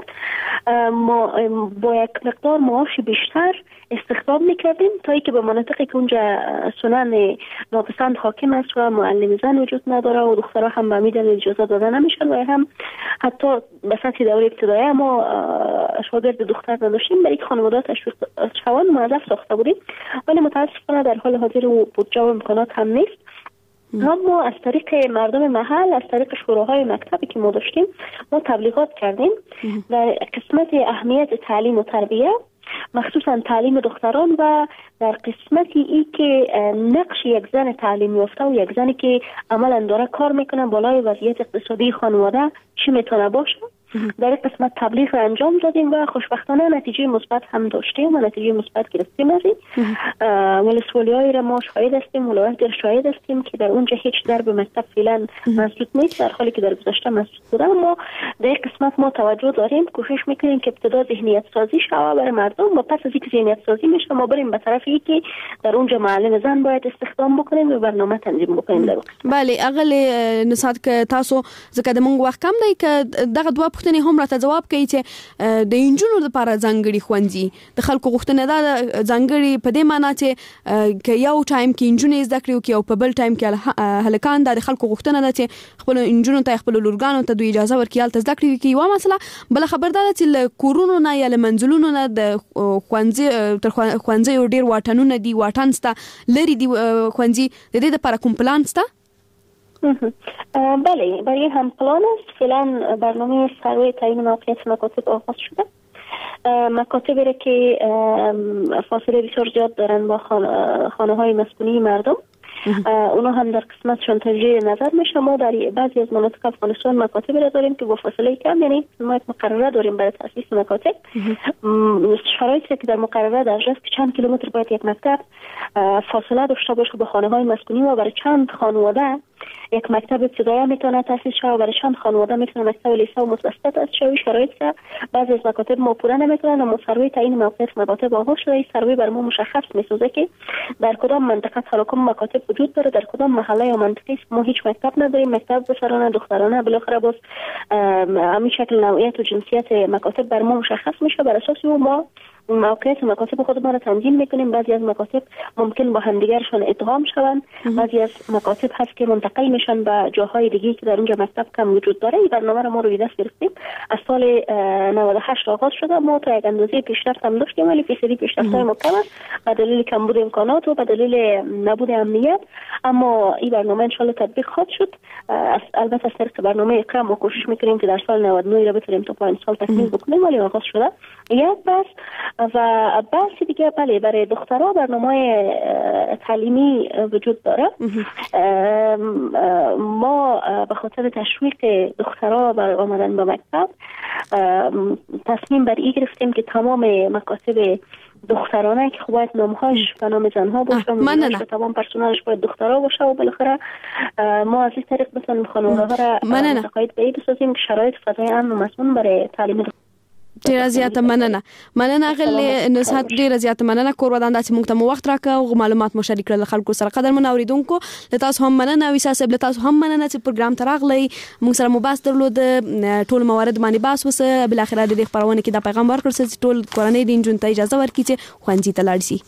[SPEAKER 14] ما با یک مقدار معاش بیشتر استخدام میکردیم تا اینکه به مناطقی که اونجا سنن ناپسند حاکم است و معلم زن وجود نداره و دخترها هم به میدن اجازه داده نمیشن و هم حتی به سطح دوره ابتدایی ما شاگرد دختر نداشتیم، برای خانواده تشویق شوان موظف ساخته بودیم، ولی متاسفانه در حال حاضر و بودجه و امکانات هم نیست. ما از طریق مردم محل، از طریق شوراهای مکتبی که ما داشتیم ما تبلیغات کردیم در قسمت اهمیت تعلیم و تربیه، مخصوصا تعلیم دختران و در قسمتی ای که نقش یک زن تعلیم یافته و یک زنی که عملا داره کار میکنه بالای وضعیت اقتصادی خانواده چی میتونه باشه. در این قسمت تبلیغ را انجام دادیم و خوشبختانه نتیجه مثبت هم داشتیم و نتیجه مثبت گرفتیم. از این ولسوالی‌های را ما شاهد هستیم، ولایت را شاهد هستیم که در اونجا هیچ درب مکتب فعلا مسدود نیست، در حالی که در گذشته مسدود بوده. اما در این قسمت ما توجه داریم، کوشش میکنیم که ابتدا ذهنیت سازی شود برای مردم و پس از اینکه ذهنیت سازی میشه ما بریم به طرف اینکه در اونجا معلم زن باید استخدام بکنیم و برنامه تنظیم بکنیم. در
[SPEAKER 3] بله اغلی نصحت که تاسو زکه د مونږ وخت کم دی که دغه دوه پوښتنې هم راته جواب کوي چې د انجونو لپاره ځانګړي خوندي د خلکو غوښتنه ده ځانګړي په دې معنی چې یو ټایم کې انجونې زده کړي او په بل ټایم کې هلکان د خلکو غوښتنه ده چې خپل انجونو ته خپل لورګانو ته دوی اجازه ورکړي حالت زده کړي کی یو مسله. بل خبر ده چې کورونو نه یا منځلونو نه د خوندي تر خوندي ډیر واټنونه دي، واټن ستا لري دي خوندي، د دې لپاره کوم پلان ستا؟
[SPEAKER 14] بله، برای هم پلان است. فعلا برنامه سروی تعیین موقعیت مکاتب آغاز شده. مکاتبی را که فاصله بسیار زیاد دارن با خانه های مسکونی مردم، اونا هم در قسمتشون ترجیح نظر میشه. ما در بعضی از مناطق افغانستان مکاتب را داریم که با فاصله کم، یعنی ما یک مقرره داریم برای تاسیس مکاتب. شرایطی که در مقرره در جست که چند کیلومتر باید یک مکتب فاصله داشته باشه با خانه های مسکونی و برای چند خانواده یک مکتب ابتدایی میتونه تاسیس شود، برای چند خانواده میتونه مکتب لیسه و متوسطه تاسیس شود. شرایط بعضی از مکاتب ما پوره نمیکنن و سروی تعیین موقعیت مکاتب آغاز شده. سروی بر ما مشخص میسازه که در کدام منطقه تراکم مکاتب وجود داره، در کدام محله یا منطقه ما هیچ مکتب نداریم، مکتب پسرانه دخترانه، بالاخره باز همین شکل نوعیت و جنسیت مکاتب بر ما مشخص میشه. بر اساس اون ما موقعیت مکاتب خود ما را تنظیم میکنیم. بعضی از مکاتب ممکن با همدیگرشان ادغام شوند، بعضی از مکاتب هست که منتقل میشن به جاهای دیگه که در اونجا مکتب کم وجود داره. این برنامه را ما روی دست گرفتیم، از سال 98 آغاز شده. ما تا یک اندازه پیشرفت هم داشتیم ولی فیصدی پیشرفت‌های ما کم است به دلیل کمبود امکانات و به دلیل نبود امنیت، اما این برنامه ان شاء الله تطبیق خواهد شد. البته از طریق برنامه اقرا ما کوشش میکنیم که در سال 99 را بتونیم تا پایان سال تکمیل بکنیم، ولی آغاز شده. یک بس و بحث دیگه بله برای دخترها برنامه تعلیمی وجود داره. ما به خاطر تشویق دخترها بر آمدن به مکتب تصمیم بر این گرفتیم که تمام مکاتب دخترانه که باید نامهاش به نام زنها باشه و تمام پرسنلش باید دخترها باشه و بالاخره ما از این طریق بتونیم خانواده ها را متقاعد به این بسازیم که شرایط فضای امن و مسئول برای تعلیم
[SPEAKER 3] ډیر زیاته مننه غل نصحت ډیر زیاته مننه کور ودان داسې موږ ته وخت راکړ او معلومات مشارک کړل خلکو سره. قدر من اوریدونکو لتاسو هم مننه او اساس لتاسو هم مننه چې پروګرام تراغلی موږ سره مباحث درلود ټول موارد باندې باس وسه. بل اخر د خبرونه کې د پیغام ورکړ چې ټول کورنۍ د انجن ته اجازه ورکړي چې خوانځي ته لاړ شي.